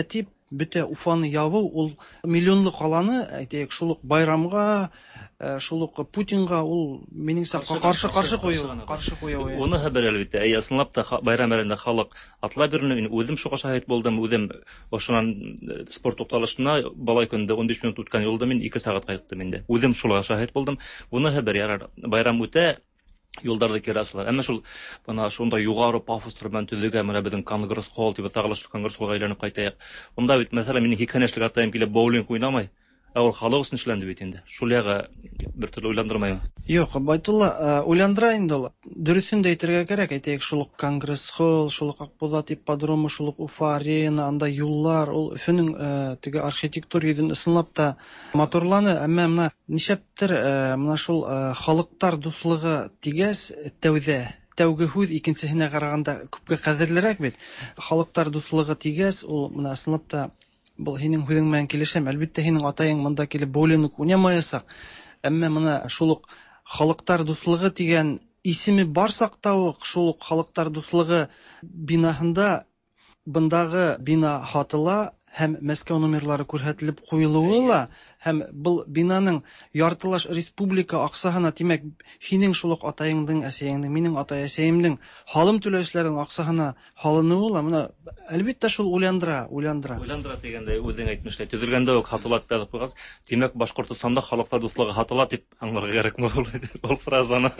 бөтә Уфаны ябу, ул миллионлы каланы, әйтәйек, шул ук байрамга, шул ук Путинга ул минеңсә каршы каршы кую, каршы кую. Уны хәбәр әлбәттә. Әй, ысынлап та байрам әлендә халык атла бирне, үзем шуга шаһит булдым, үзем ошонан спорт тукталышына балай көндә он биш минут үткән юлда мин ике сәгать кайттым инде. Үзем шуга шаһит булдым. Уны хәбәр ярар. Байрам үтә, юлдарда керәсләр. Әмма шул бана шунда югары пафос белән төзегән менә безнең конгресс холл дип тагылыш конгресс холлга әйләнеп кайтайык. Онда бит мәсәлән минем хикәнәчлек атаем килеп боулинг уйнамай. Ә ул халык өчен эшләнде бит инде. Шул ягы бер төрле уйландырмаймы? Юк, Байтулла, уйландыра инде ул. Дөресен дә әйтергә кирәк, әйтәйек, шул ук конгресс холл, шул ук Акбулат ипподромы, шул ук Уфа арена, анда юллар, ул Өфөнең теге архитектур йөзен ысынлап та моторланы, әмма менә нишәптер менә шул халыктар дуслыгы тигәс тәүдә тәүге һүз икенчесенә караганда күпкә кадерлерәк бит. Халыктар дуслыгы тигәс, ул менә ысынлап та бу һинең һүзең белән килешәм. Әлбәттә һинең атаең монда килеп боулинг уйнамаячак. Әмма менә шул ук халыктар дуслыгы дигән исеме барсак та ук шул ук халыктар дуслыгы бинаһында бындагы бина хатыла һәм Мәскәү номерлары күрһәтелеп куелуы ла һәм бу бинаның яртылаш республика аксаһына, димәк, һинең шул ук атаеңдың, әсәеңнең, минең атай-әсәемнең халым түләүчеләрнең аксаһына халынуы ла менә әлбәттә шул уйландыра, уйландыра. Уйландыра дигәндә үзең әйтмешләр. Төзелгәндә үк хатылат бәлеп куйгас, димәк, Башкортстанда халыклар дуслыгы хатылат дип аңларга кирәкме ул фразаны?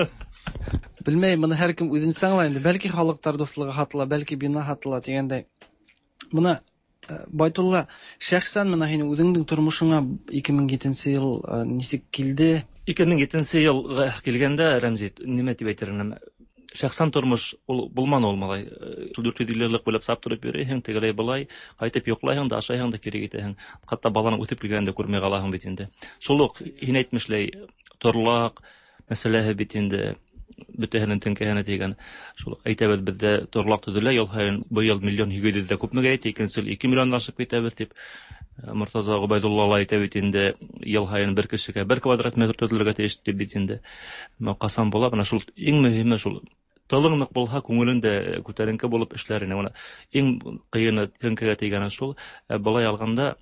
Белмәйм, моны һәркем үзенчә аңлый инде. Бәлки халыклар дуслыгы хатыла, бәлки бина хатыла дигәндәй. Моны Байтулла, шәхсән менә һинең үзеңнең тормышыңа ике мең җиденче ел нисек килде? ике мең җиденче елга килгәндә, Рәмзит, нимә дип әйтермен? Шәхсән тормыш ул булманы ул малай. дүрт йөз илле еллык булып сап торып йөрәһең, тегеләй булай, кайтып йоклаһың да, ашаһың да кире китәһең. Хәтта баланың үтеп килгәндә күрмәй калаһың бит инде. Шул ук һин әйтмешләй, торлак мәсьәләһе бит инде бөтәһенең төнкәһенә дигән. Шул әйтәбез, бездә торлак төзелә, ел һайын быел миллион җиде йөз дә күпмегә әйтә, икенче ел ике миллион ашып китәбез дип. Муртаза Гобайдулла әйтә бит инде, ел һайын бер кешегә бер квадрат метр төзелергә тиеш дип бит инде. Менә касан була, менә шул иң мөһиме шул. Тылыңнык булһа, күңелендә күтәренке булып эшләренә, менә иң кыены төнкәгә тигән шул. Булай алганда,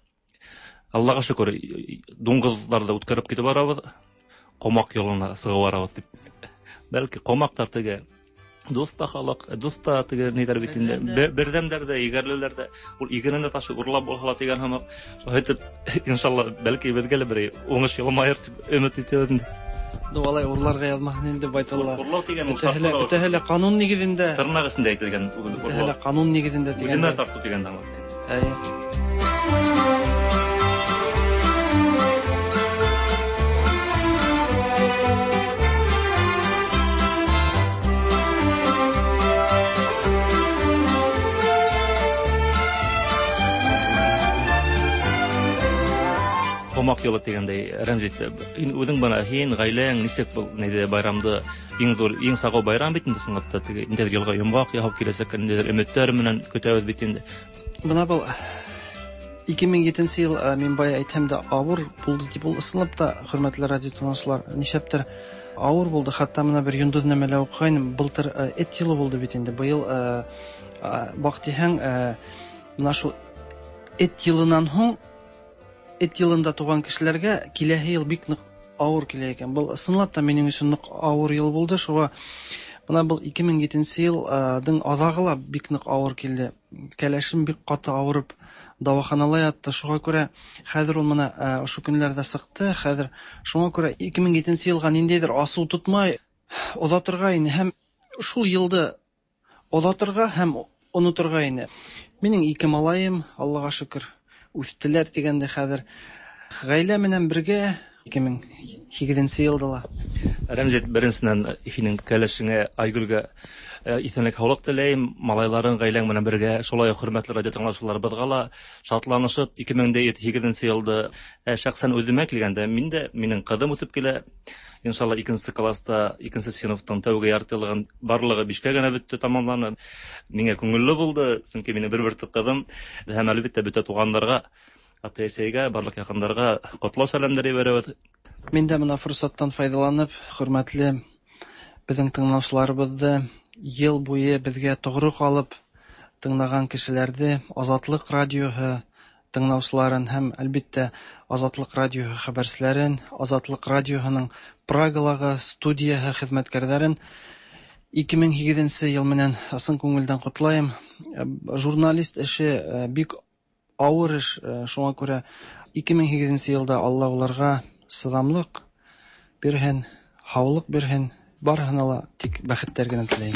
Аллага шөкер, дуңгызларда үткәреп китеп барабыз, комак юлына сыгып барабыз дип. Бәлки комактар теге дуста халык, дуста теге нидер бит инде. Бердәмдәрдә, игәрлеләрдә ул игенендә ташы урлап булһа дигән һәм шайтып, иншалла, бәлки безгә бер уңыш елмаер дип өмет итәбез. Дуалай урларга язмаһын инде Байтулла. Урлау дигән ул Тәһәлә канун нигезендә. Тырнак эсендә әйтелгән урлау. Тәһәлә канун нигезендә дигән. Үзенә тарту дигән дә. Әйе. Комак юлы дигәндәй, Рәмзит, үзең бана һин гаиләң нисек бу нидә байрамды иң зур, иң сагы байрам бит инде сыңлап та теге инде елга йомгак яһап киләсәк инде өметтәр менән көтәбез бит инде. Бuna бу ике мең җиденче ел мин бая әйтәм дә авыр булды дип ул ысынлап та, хөрмәтле радио тыңлаучылар, нишәптер авыр булды. Хәтта менә бер йондыз нәмәлә укыйм, былтыр эт елы булды бит инде. Быел вакытиһәң менә шул эт елынан һуң эт елында туган кешеләргә киләһе ел бик нык авыр килә икән. Бу ысынлап та минем өчен нык авыр ел булды. Шуңа менә бу ике мең җиденче елдың азагыла бик нык авыр килде. Кәләшем бик каты авырып дәваханала ятты. Шуңа күрә хәзер ул менә шу көннәрдә сыкты. Хәзер шуңа күрә ике мең җиденче елга ниндидер асу тотмай озатырга ине һәм шул елды озатырга һәм онытырга ине. Минем ике малаем, Аллага шөкер, үстеләр дигәндә хәзер гаилә менән бергә ике мең сигезенче елда. Рәмзит, беренчедән һинең кәләшеңә, Айгөлгә исәнлек һаулык теләйм, малайларың, гаиләң менән бергә, шулай хөрмәтле радио тыңлаучылар, бызга ла шатланышып ике мең сигезенче елда шәхсән үземә килгәндә, мин дә, минең кызым үтеп килә. Иншалла икенче класста, икенче сыйныфтан тәүге яртылыгын барлыгы бишкә генә бетте, тамамланды. Миңа күңелле булды, чөнки минем бер бер кызым һәм әлбәттә бөтә туганнарга, ата-әсәгә, барлык якыннарга котлау сәламнәре бирәбез. Мин дә моны форсаттан файдаланып, хөрмәтле безнең тыңлаучыларыбызны ел буе безгә тугры калып тыңлаган кешеләрне Азатлык радиоһы тыңлаучыларын һәм әлбәттә Азатлык радио хәбәрчеләрен, Азатлык радиоһының Прагалағы студияһы хезмәткәрләрен ике мең егерменче ел менән сын күңелдән котлайм. Журналист эше бик авыр эш, шуңа күрә ике мең егерменче елда Алла уларга сыдамлык бирһен, һаулык бирһен, барыһына ла тик бәхеттәр генә теләйм.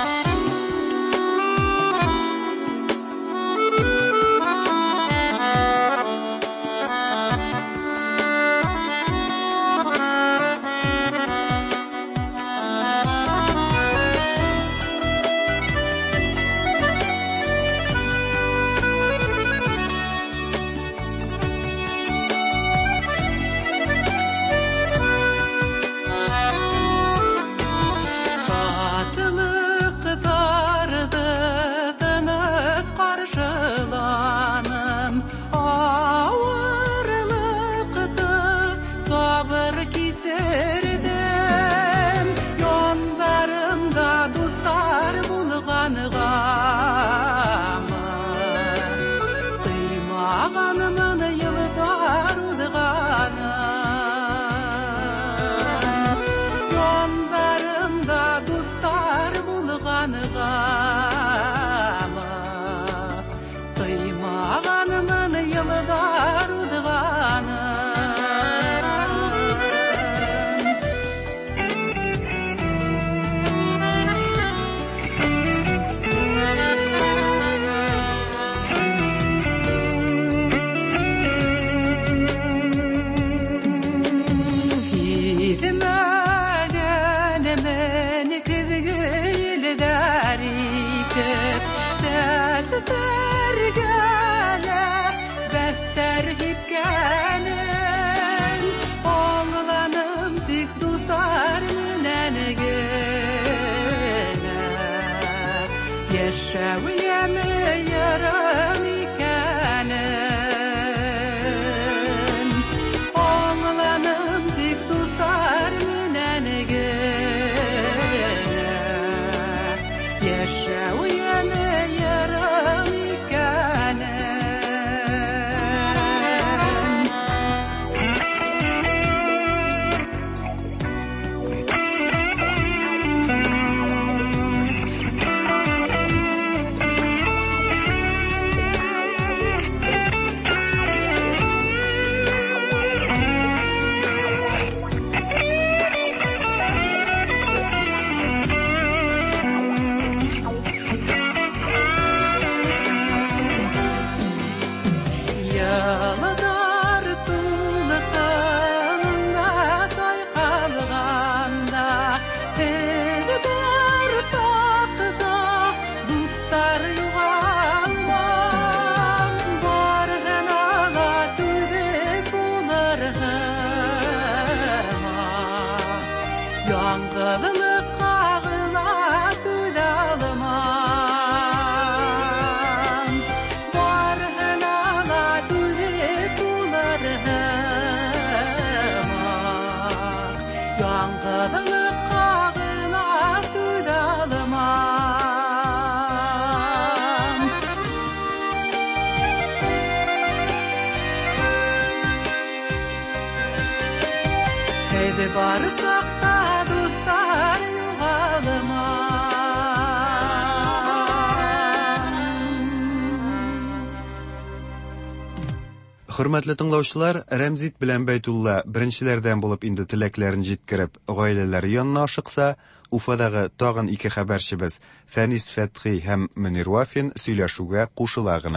Хөрмәтле тыңлаучылар, Рәмзит белән Бәйтулла беренчеләрдән булып инде теләкләрен җиткереп, гаиләләре янына ашыкса, Уфадагы тагын ике хәбәрчебез Фәнис Фәтхи һәм Мөнир Вафин сөйләшүгә кушыла гына.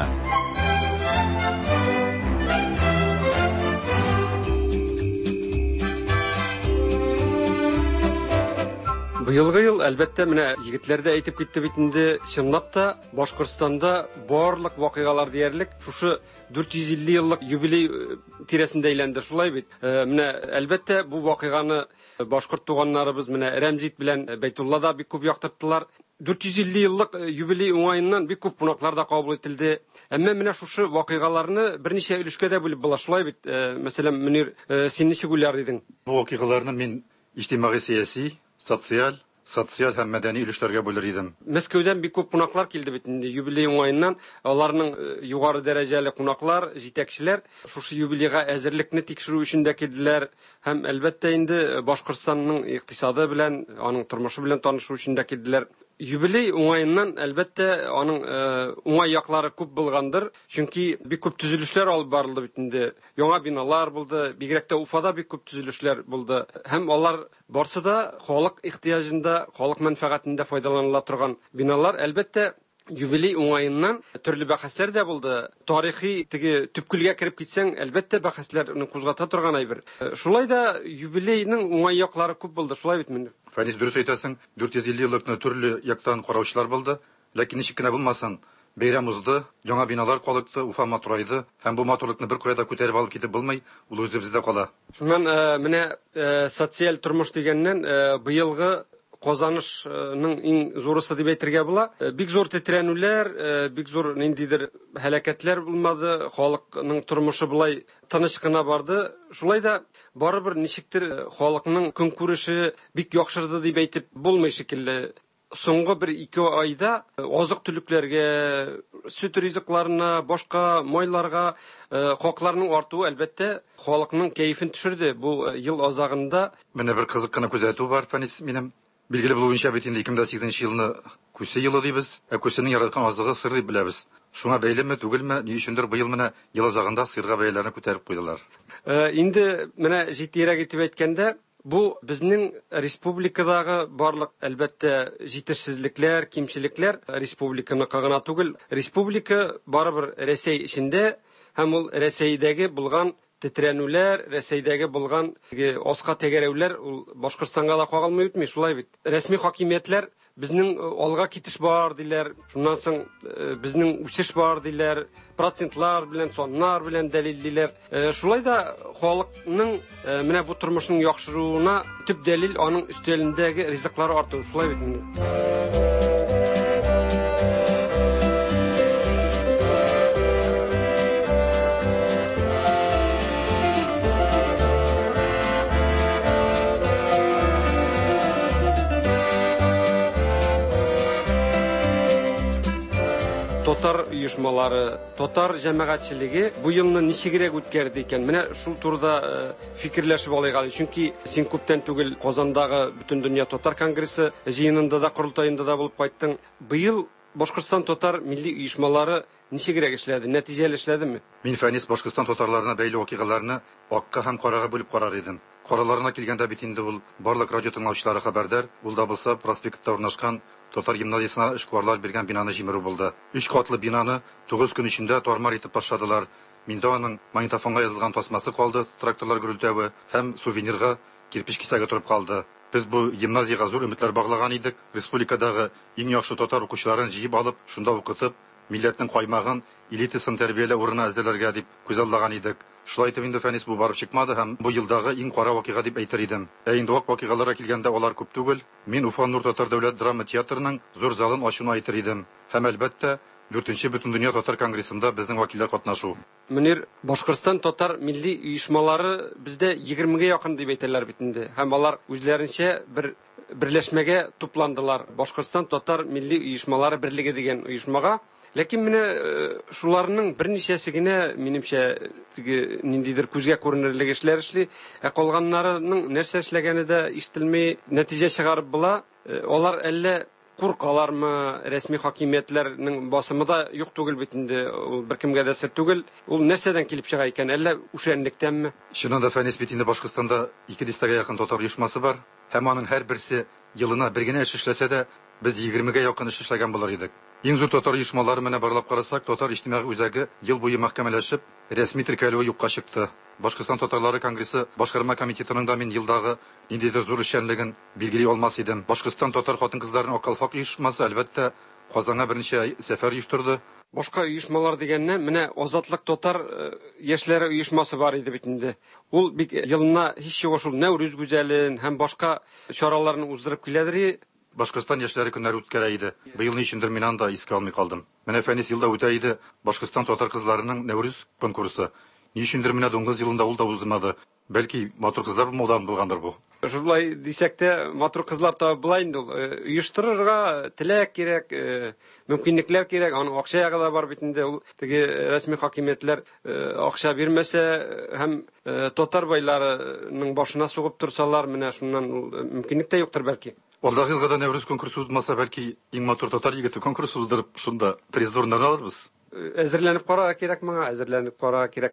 Быелгы ел әлбәттә менә егетләрдә әйтеп китте бит инде, чынлап та Башкортстанда барлык вакыйгалар диярлек шушы дүрт йөз илле еллык юбилей тирәсендә әйләнде, шулай бит. Менә әлбәттә бу вакыйганы башкорт туганнарыбыз менә Рәмзит белән Бәйтулла да бик күп яктырттылар. дүрт йөз илле еллык юбилей уңаеннан бик күп кунаклар да кабул ителде. Әмма менә шушы вакыйгаларны берничә өлешкә дә бүлеп була, шулай бит. Мәсәлән, Мөнир, син ничек уйлар идең? Бу вакыйгаларны мин иҗтимагый, сияси, социаль социаль һәм мәдәни өлешләргә бүлер идем. Мәскәүдән бик күп кунаклар килде бит инде юбилей уңаеннан. Аларның югары дәрәҗәле кунаклар, җитәкчеләр шушы юбилейга әзерлекне тикшерү өчен дә килделәр һәм әлбәттә инде Башкортстанның икътисады белән, аның тормышы белән танышу өчен дә килделәр. Юбилей уңаеннан әлбәттә аның уңай яклары күп булгандыр, чөнки бик күп төзелешләр алып барылды бит инде. Яңа биналар булды, бигрәк тә Уфада бик күп төзелешләр булды. Һәм алар барсы да халык ихтыяҗында, халык мәнфәгатендә файдаланыла торган биналар. Әлбәттә юбилей уңаеннан төрле бәхәсләр дә булды. Тарихи теге төпкелгә кирип китсәң, әлбәттә бәхәсләрне кузгата торган әйбер. Шулай да юбилейның уңай яклары күп булды, шулай бит. Фәнис, дөрес әйтәсең, дүрт йөз илле еллыкны төрле яктан караучылар булды, ләкин ничек кенә булмасын, бәйрәм узды, яңа биналар калыкты, Уфа матурайды, һәм бу матурлыкны бер куяда күтәреп алып китеп булмый, ул үзебездә кала. Шуннан менә социаль тормыш дигәннән быелгы казанышның иң зурысы дип әйтергә була. Бик зур тетрәнүләр, бик зур ниндидер һәлакәтләр булмады, халыкның тормышы булай тыныч кына барды. Шулай да барыбер ничектер халыкның көнкүреше бик яхшырды дип әйтеп булмый шикелле. Соңгы бер ике айда азык-түлекләргә, сөт ризыкларына, башка майларга хакларның артуы әлбәттә халыкның кәефен төшерде. Бу ел азагында менә бер кызык кына күзәтү бар, Фәнис, минем билгеле булуынча бит инде ике мең сигезенче елны күсе елы дибез, ә күсенең яраткан азыгы сыр дип беләбез. Шуңа бәйлеме, түгелме, ни өчендер быел менә ел азагында сырга бәяләрне күтәреп куйдылар. Инде менә җитдирәк итеп әйткәндә, бу безнең республикадагы барлык әлбәттә җитешсезлекләр, кимчелекләр республиканы кагына түгел. Республика барыбер Рәсәй эчендә һәм ул Рәсәйдәге булган тетрәнүләр, Рәсәйдәге булган аска тәгәрәүләр ул Башкортстанга да кагылмый үтми, шулай бит. Рәсми хакимиятләр безнең алга китеш бар диләр, шуннан соң безнең үсеш бар диләр, процентлар белән, соннар белән дәлиллиләр. Шулай да халыкның менә бу тормышның яхшыруына төп дәлил аның өстәлендәге ризыклары артуы, шулай бит. Татар оешмалары, татар җәмәгатьчелеге бу елны ничегрәк үткәрде икән? Менә шул турыда фикерләшеп алыйк әле. Чөнки син күптән түгел Казандагы Бөтен дөнья татар конгрессы җыенында да, курултаенда да булып кайттың. Быел Башкортстан татар милли оешмалары ничегрәк эшләде? Нәтиҗәле эшләдеме? Мин, Фәнис, Башкортстан татарларына бәйле вакыйгаларны акка һәм карага бүлеп карар идем. Караларына килгәндә бит инде ул барлык радио тыңлаучылары хәбәрдар, ул да булса проспектта урнашкан Татар гимназиясына эшкуарлар биргән бинаны җимерү булды. Өч катлы бинаны тугыз көн эчендә тармар итеп ташладылар. Миндә аның магнитофонга язылган тасмасы калды, тракторлар гөрелтәве һәм сувенирга кирпич кисәге торып калды. Без бу гимназиягә зур өметләр баглаган идек. Республикадагы иң яхшы татар укучыларын җыеп алып, шунда укытып, милләтнең каймагын, элитасын тәрбияләү урынына әзерләргә дип күзаллаган идек. Шулай итеп инде, Фәнис, бу барып чыкмады һәм бу елдагы иң кара вакыйга дип әйтер идем. Ә инде вак вакыйгаларга килгәндә алар күп түгел. Мин Уфа Нур татар дәүләт драма театрының зур залын ачуны әйтер идем. Һәм әлбәттә дүртенче Бөтен дөнья татар конгрессында безнең вакиллар катнашу. Мөнир, Башкортстан татар милли оешмалары бездә егермегә якын дип әйтәләр бит инде. Һәм алар үзләренчә бер берләшмәгә тупландылар. Башкортстан татар милли оешмалары берлеге дигән оешмага. Ләкин менә шуларның берничәсе генә минемчә ниндидер күзгә күренерлек эшләр эшли, ә калганнарының нәрсә эшләгәне дә ишетелми, нәтиҗә чыгарып була. Алар әллә куркалармы, рәсми хакимиятләрнең басымы да юк түгел бит инде, ул беркемгә дә сер түгел. Ул нәрсәдән килеп чыга икән? Әллә үшәнлектәнме? Чынында, Фәнис, бит инде Башкортстанда ике йөзгә якын татар оешмасы бар. Һәм аның һәр берсе елына бер генә эш эшләсә дә, без егермегә якын эш эшләгән булыр идек. Иң зур татар оешмалары менә барлап карасак, татар иҗтимагый үзәге ел буе мәхкәмәләшеп, рәсми теркәлүе юкка чыкты. Башкортстан татарлары конгрессы башкарма комитетының да мин елдагы ниндидер зур эшчәнлеген билгели алмас идем. Башкортстан татар хатын-кызларының акалфак оешмасы әлбәттә Казанга берничә сәфәр оештырды. Башка оешмалар дигәннән менә Азатлык татар яшьләре оешмасы бар иде бит инде. Ул бик елына һич югы шул Нәүрүз гүзәлен һәм башка чараларны уздырып киләдер. Башкортстан яшьләре көннәре үткәрә иде. Быел ни өчендер мин анда искә алмый калдым. Менә Фәнис елда үтә иде Башкортстан татар кызларының Нәүрүз конкурсы. Ни өчендер менә дуңгыз елында ул да узмады. Бәлки матур кызлар булмаудан булгандыр бу. Шулай дисәк тә, матур кызлар табып була инде ул. Оештырырга теләк кирәк, мөмкинлекләр кирәк, аның акча ягы да бар бит инде. Ул теге рәсми хакимиятләр акча бирмәсә һәм татар байларының башына сугып торсалар, менә шуннан мөмкинлек тә юктыр бәлки. Алдагы елда Нәүрүз конкурсы узмаса, бәлки иң матур татар егете конкурсы уздырып, шунда призларны алырбыз. Әзерләнеп карарга кирәк моңа, әзерләнеп карарга кирәк.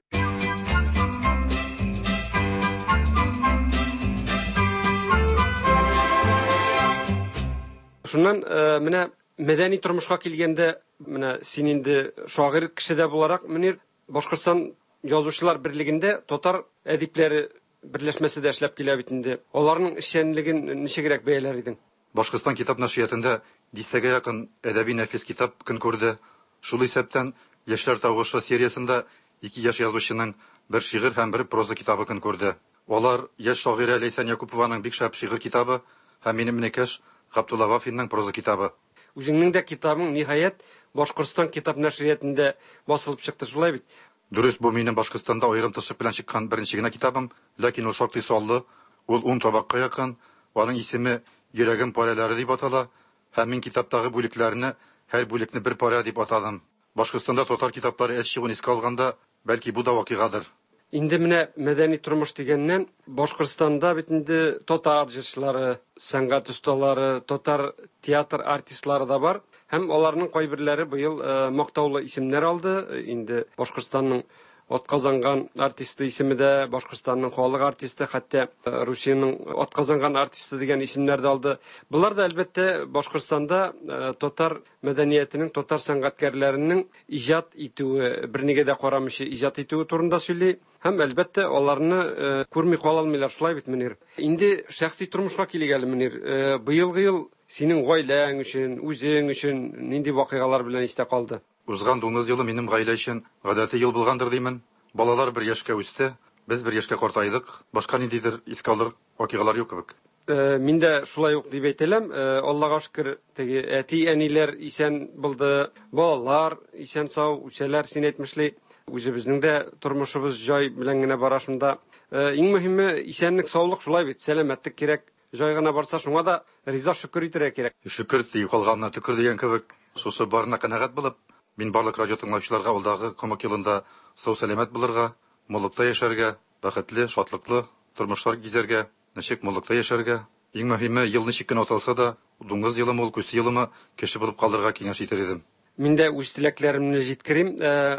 Шуннан менә мәдәни тормышка килгәндә, менә син инде шагыйрь кеше дә буларак, менә Башкортстан язучылар берлегендә татар әдипләре берләшмәсе дә эшләп килә бит инде. Аларның эшчәнлеген ничегрәк бәяләр идең? Башкортстан китап нәшриятында дистәгә якын әдәби нәфис китап көн күрде. Шул исәптән Яшьләр тавышы сериясендә ике яшь язучының бер шигырь һәм бер проза китабы көн күрде. Алар яшь шагыйрә Ләйсән Якупованың бик шәп шигырь китабы һәм минем некәш Габдулла Вафинның проза китабы. Үзеңнең дә китабың ниһаять Башкортстан китап нәшриятында басылып чыкты, шулай бит? Дөрес, бу минем Башкортстанда аерым тышып белән чыккан беренче генә китабым, ләкин ул шактый саллы, ул ун табакка якын, аның исеме Йөрәгем парәләре дип атала, һәм мин китаптагы бүлекләрне, һәр бүлекне бер парә дип атадым. Башкортстанда татар китаплары эш чыгуын искә алганда, бәлки бу да вакыйгадыр. Инде менә мәдәни тормыш дигәннән Башкортстанда бит инде татар җырчылары, сәнгать осталары, татар театр артистлары да бар. Һәм аларның кайберләре быел мактаулы исемнәр алды. Инде Башкортстанның атказанган артисты исеме дә, Башкортстанның халык артисты, хәтта Русиянең атказанган артисты дигән исемнәр дә алды. Булар да әлбәттә Башкортстанда татар мәдәниятенең, татар сәнгатькәрләренең иҗат итүе, бернигә дә карамыйча иҗат итүе турында сөйли. Һәм әлбәттә аларны күрми кала алмыйлар, шулай бит Мөнир. Инде шәхси тормышка килгән Мөнир, быелгы ел синең гаиләң өчен, үзең өчен нинди вакыйгалар белән истә калды? Узган дуңгыз елы минем гаилә өчен гадәти ел булгандыр димен. Балалар бер яшькә үсте, без бер яшькә картайдык. Башка ниндидер искә алыр вакыйгалар юк кебек. Мин дә шулай ук дип әйтәләм. Аллага шөкер, теге әти, әниләр исән булды, балалар исән сау үсәләр, син әйтмешли. Үзебезнең дә тормышыбыз җай белән генә бара шунда. Иң мөһиме исәнлек, саулык, шулай бит, сәламәтлек кирәк. Җай гына барса, шуңа да риза шөкер итәргә кирәк. Шөкер ди калганна төкер дигән кебек, шусы барына канәгать булып, мин барлык радио тыңлаучыларга алдагы комак елында сау сәламәт булырга, муллыкта яшәргә, бәхетле, шатлыклы тормышлар гизәргә, ничек муллыкта яшәргә. Иң мөһиме, ел ничек кенә аталса да, дуңгыз елымы, ул күс елымы кеше булып калырга киңәш итер идем. Мин дә үз теләкләремне җиткерим.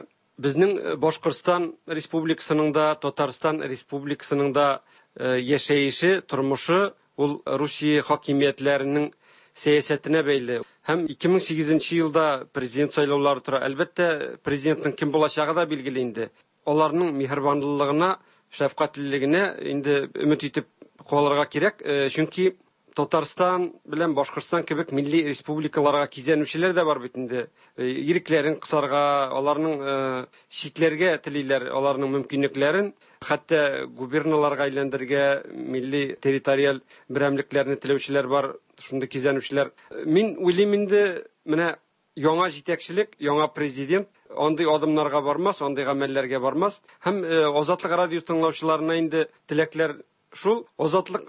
Безнең Башкортстан Республикасының да, Татарстан Республикасының да яшәеше, тормышы ул Русия хакимиятләренең сәясәтенә бәйле. Һәм ике мең сигезенче елда президент сайлаулары тора. Әлбәттә, президентның кем булачагы да билгеле инде. Аларның миһербанлылыгына, шәфкатьлелегенә инде өмет итеп калырга кирәк. Чөнки Татарстан белән Башкортстан кебек милли республикаларга кизәнүчеләр дә бар бит инде. Ирекләрен кысарга, аларның чикләргә телиләр, аларның мөмкинлекләрен, хәтта губерналарга әйләндергә, милли территориаль берәмлекләрне теләүчеләр бар, шундый кизәнүчеләр. Мин уйлыйм инде, менә яңа җитәкчелек, яңа президент андый адымнарга бармас, андый гамәлләргә бармас. Һәм Азатлык радио тыңлаучыларына инде теләкләр шул, Азатлык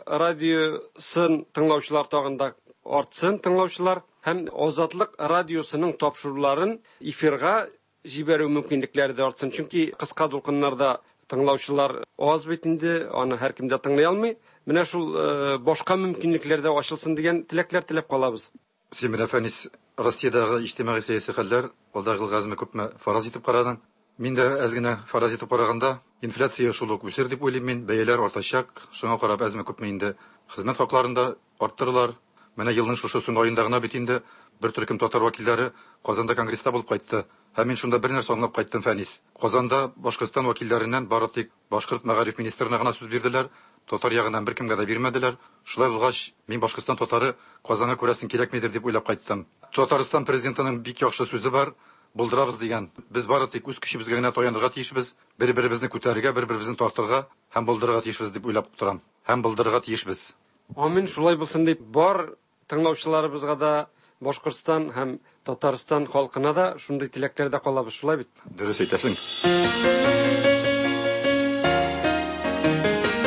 радиосын тыңлаучылар тагында артсын тыңлаучылар, һәм Азатлык радиосының тапшыруларын эфирга җибәрү мөмкинлекләре дә артсын. Чөнки кыска дулкыннарда тыңлаучылар аз бит инде, аны һәркем дә тыңлый алмый. Менә шул башка мөмкинлекләр дә ачылсын дигән теләкләр теләп калабыз. Симина Фәнис, Россиядагы иҗтимагый сәяси хәлләр алдагы газмы күпме фараз итеп карадың? Мин дә әз генә фараз итеп караганда, инфляция шул ук үсер дип уйлыйм мин, бәяләр артачак. Шуңа карап әзме күпме инде хезмәт хакларында арттырылар. Менә елның шушы соңгы аенда гына бит инде бер төркем татар вәкилләре Казанда конгресста булып кайтты. Һәм мин шунда бер нәрсә аңлап кайттым, Фәнис. Казанда Башкортстан вәкилләреннән бары тик Башкорт мәгариф министрына гына сүз бирделәр, татар ягыннан беркемгә дә бирмәделәр. Шулай булгач, мин Башкортстан татары Казанга күрәсен кирәкмидер дип уйлап кайттым. Татарстан президентының бик яхшы сүзе бар, булдырабыз дигән. Без бары тик үз көчебезгә генә таянырга тиешбез, бер-беребезне күтәрергә, бер-беребезне тартырга һәм булдырырга тиешбез дип уйлап торам. Һәм булдырырга тиешбез. Амин, шулай булсын дип бар тыңлаучыларыбызга да, Башкортстан һәм Татарстан халкына да шундый теләкләр дә калабыз, шулай бит? Дөрес әйтәсең.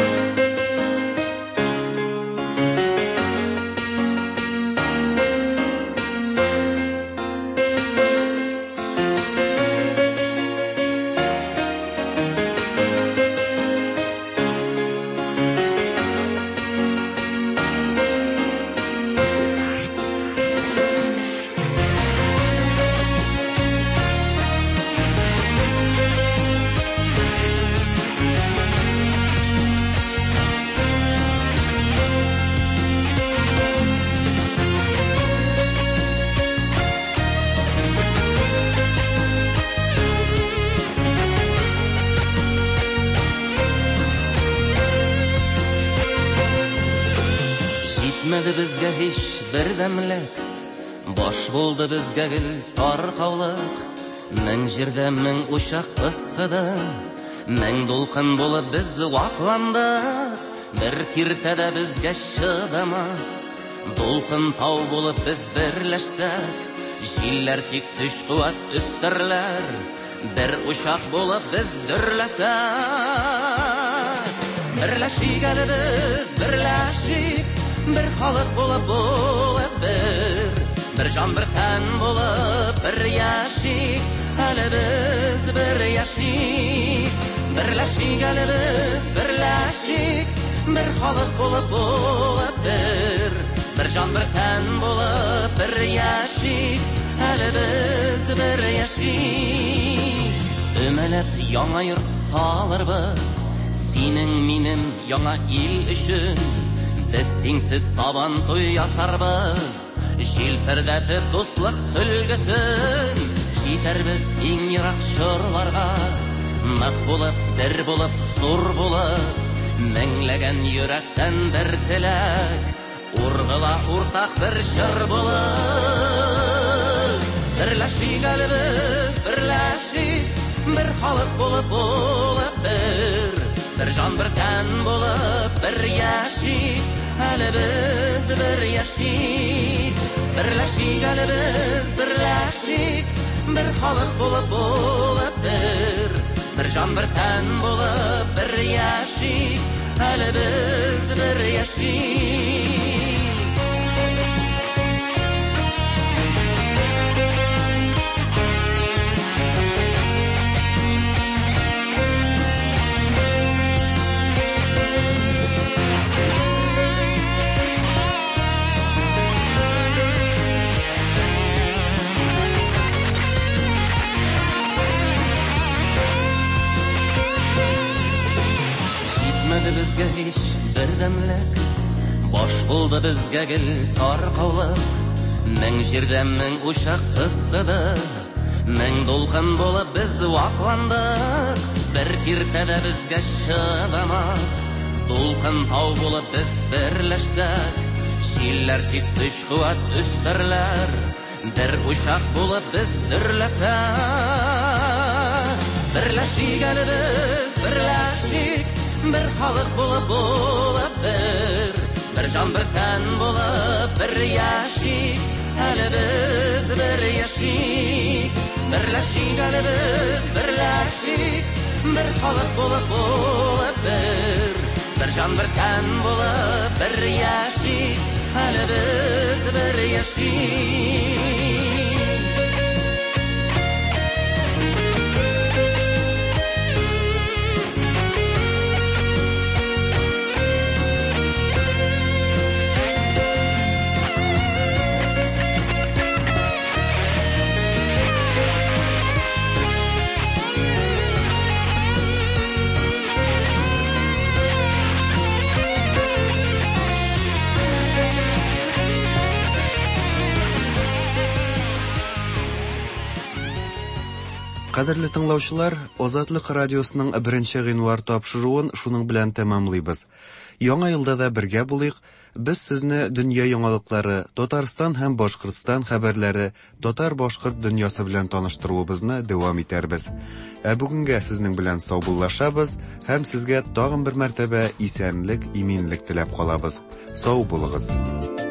Җитмәде безгә һич бер дәмлек, баш булды безгә гел таркаулык. Мең җирдә мең учак ысқыды, мең дулкын булып без вакландык. Бер киртәдә безгә чыдамас, дулкын тау булып без берләшсәк. Җилләр тик төш куәт өстәрләр, бер учак булып без дөрләсәк. Берләшик әле без, берләшик, бер халык булып булып бер. Бер җан бер тән булып бер яшик, әле без бер яшик. Берләшик әле без, берләшик, бер халык булып булып бер. Бер җан бер тән булып бер яшик, әле без бер яшик. Өмәләп яңа йорт салырбыз, синең минем яңа ил өчен. Без тиңсез сабан туй ясарбыз, җилпәрдәтеп дуслык сөлгесен. Җитәрбез иң ерак чорларга, нык булып, бер булып, зур булып. Меңләгән йөрәктән бер теләк, ургыла уртак бер җыр булып. Берләшик әле без, берләшик, бер халык булып булып бер. Бер җан бер тән булып бер яшик, әле без бер яшик. Берләшик әле без, берләшик, бер халык булып булып бер. Бер җан бер тән булып бер яшик, әле без бер яшик. Җитмәде безгә һич бер дәмлек, баш булды безгә гел таркаулык. Мең җирдә мең учак ысқыды, мең дулкын булып без вакландык. Бер киртәдә безгә чыдамас, дулкын тау булып без берләшсәк. Җилләр тик төш куәт өстәрләр, бер учак булып без дөрләсәк. Берләшик әле без, берләшик, бер халык булып булып бер. Бер җан бер тән булып бер яшик, әле без бер яшик. Берләшик әле без, берләшик, бер халык булып булып бер. Бер җан бер тән булып бер яшик, әле без бер яшик. Кадерле тыңлаучылар, Азатлык радиосының беренче гыйнвар тапшыруын шуның белән тәмамлыйбыз. Яңа елда да бергә булыйк. Без сезне дөнья яңалыклары, Татарстан һәм Башкортстан хәбәрләре, татар-башкорт дөньясы белән таныштыруыбызны дәвам итәрбез. Ә бүгенгә сезнең белән саубуллашабыз һәм сезгә тагын бер мәртәбә исәнлек, иминлек теләп калабыз. Сау булыгыз.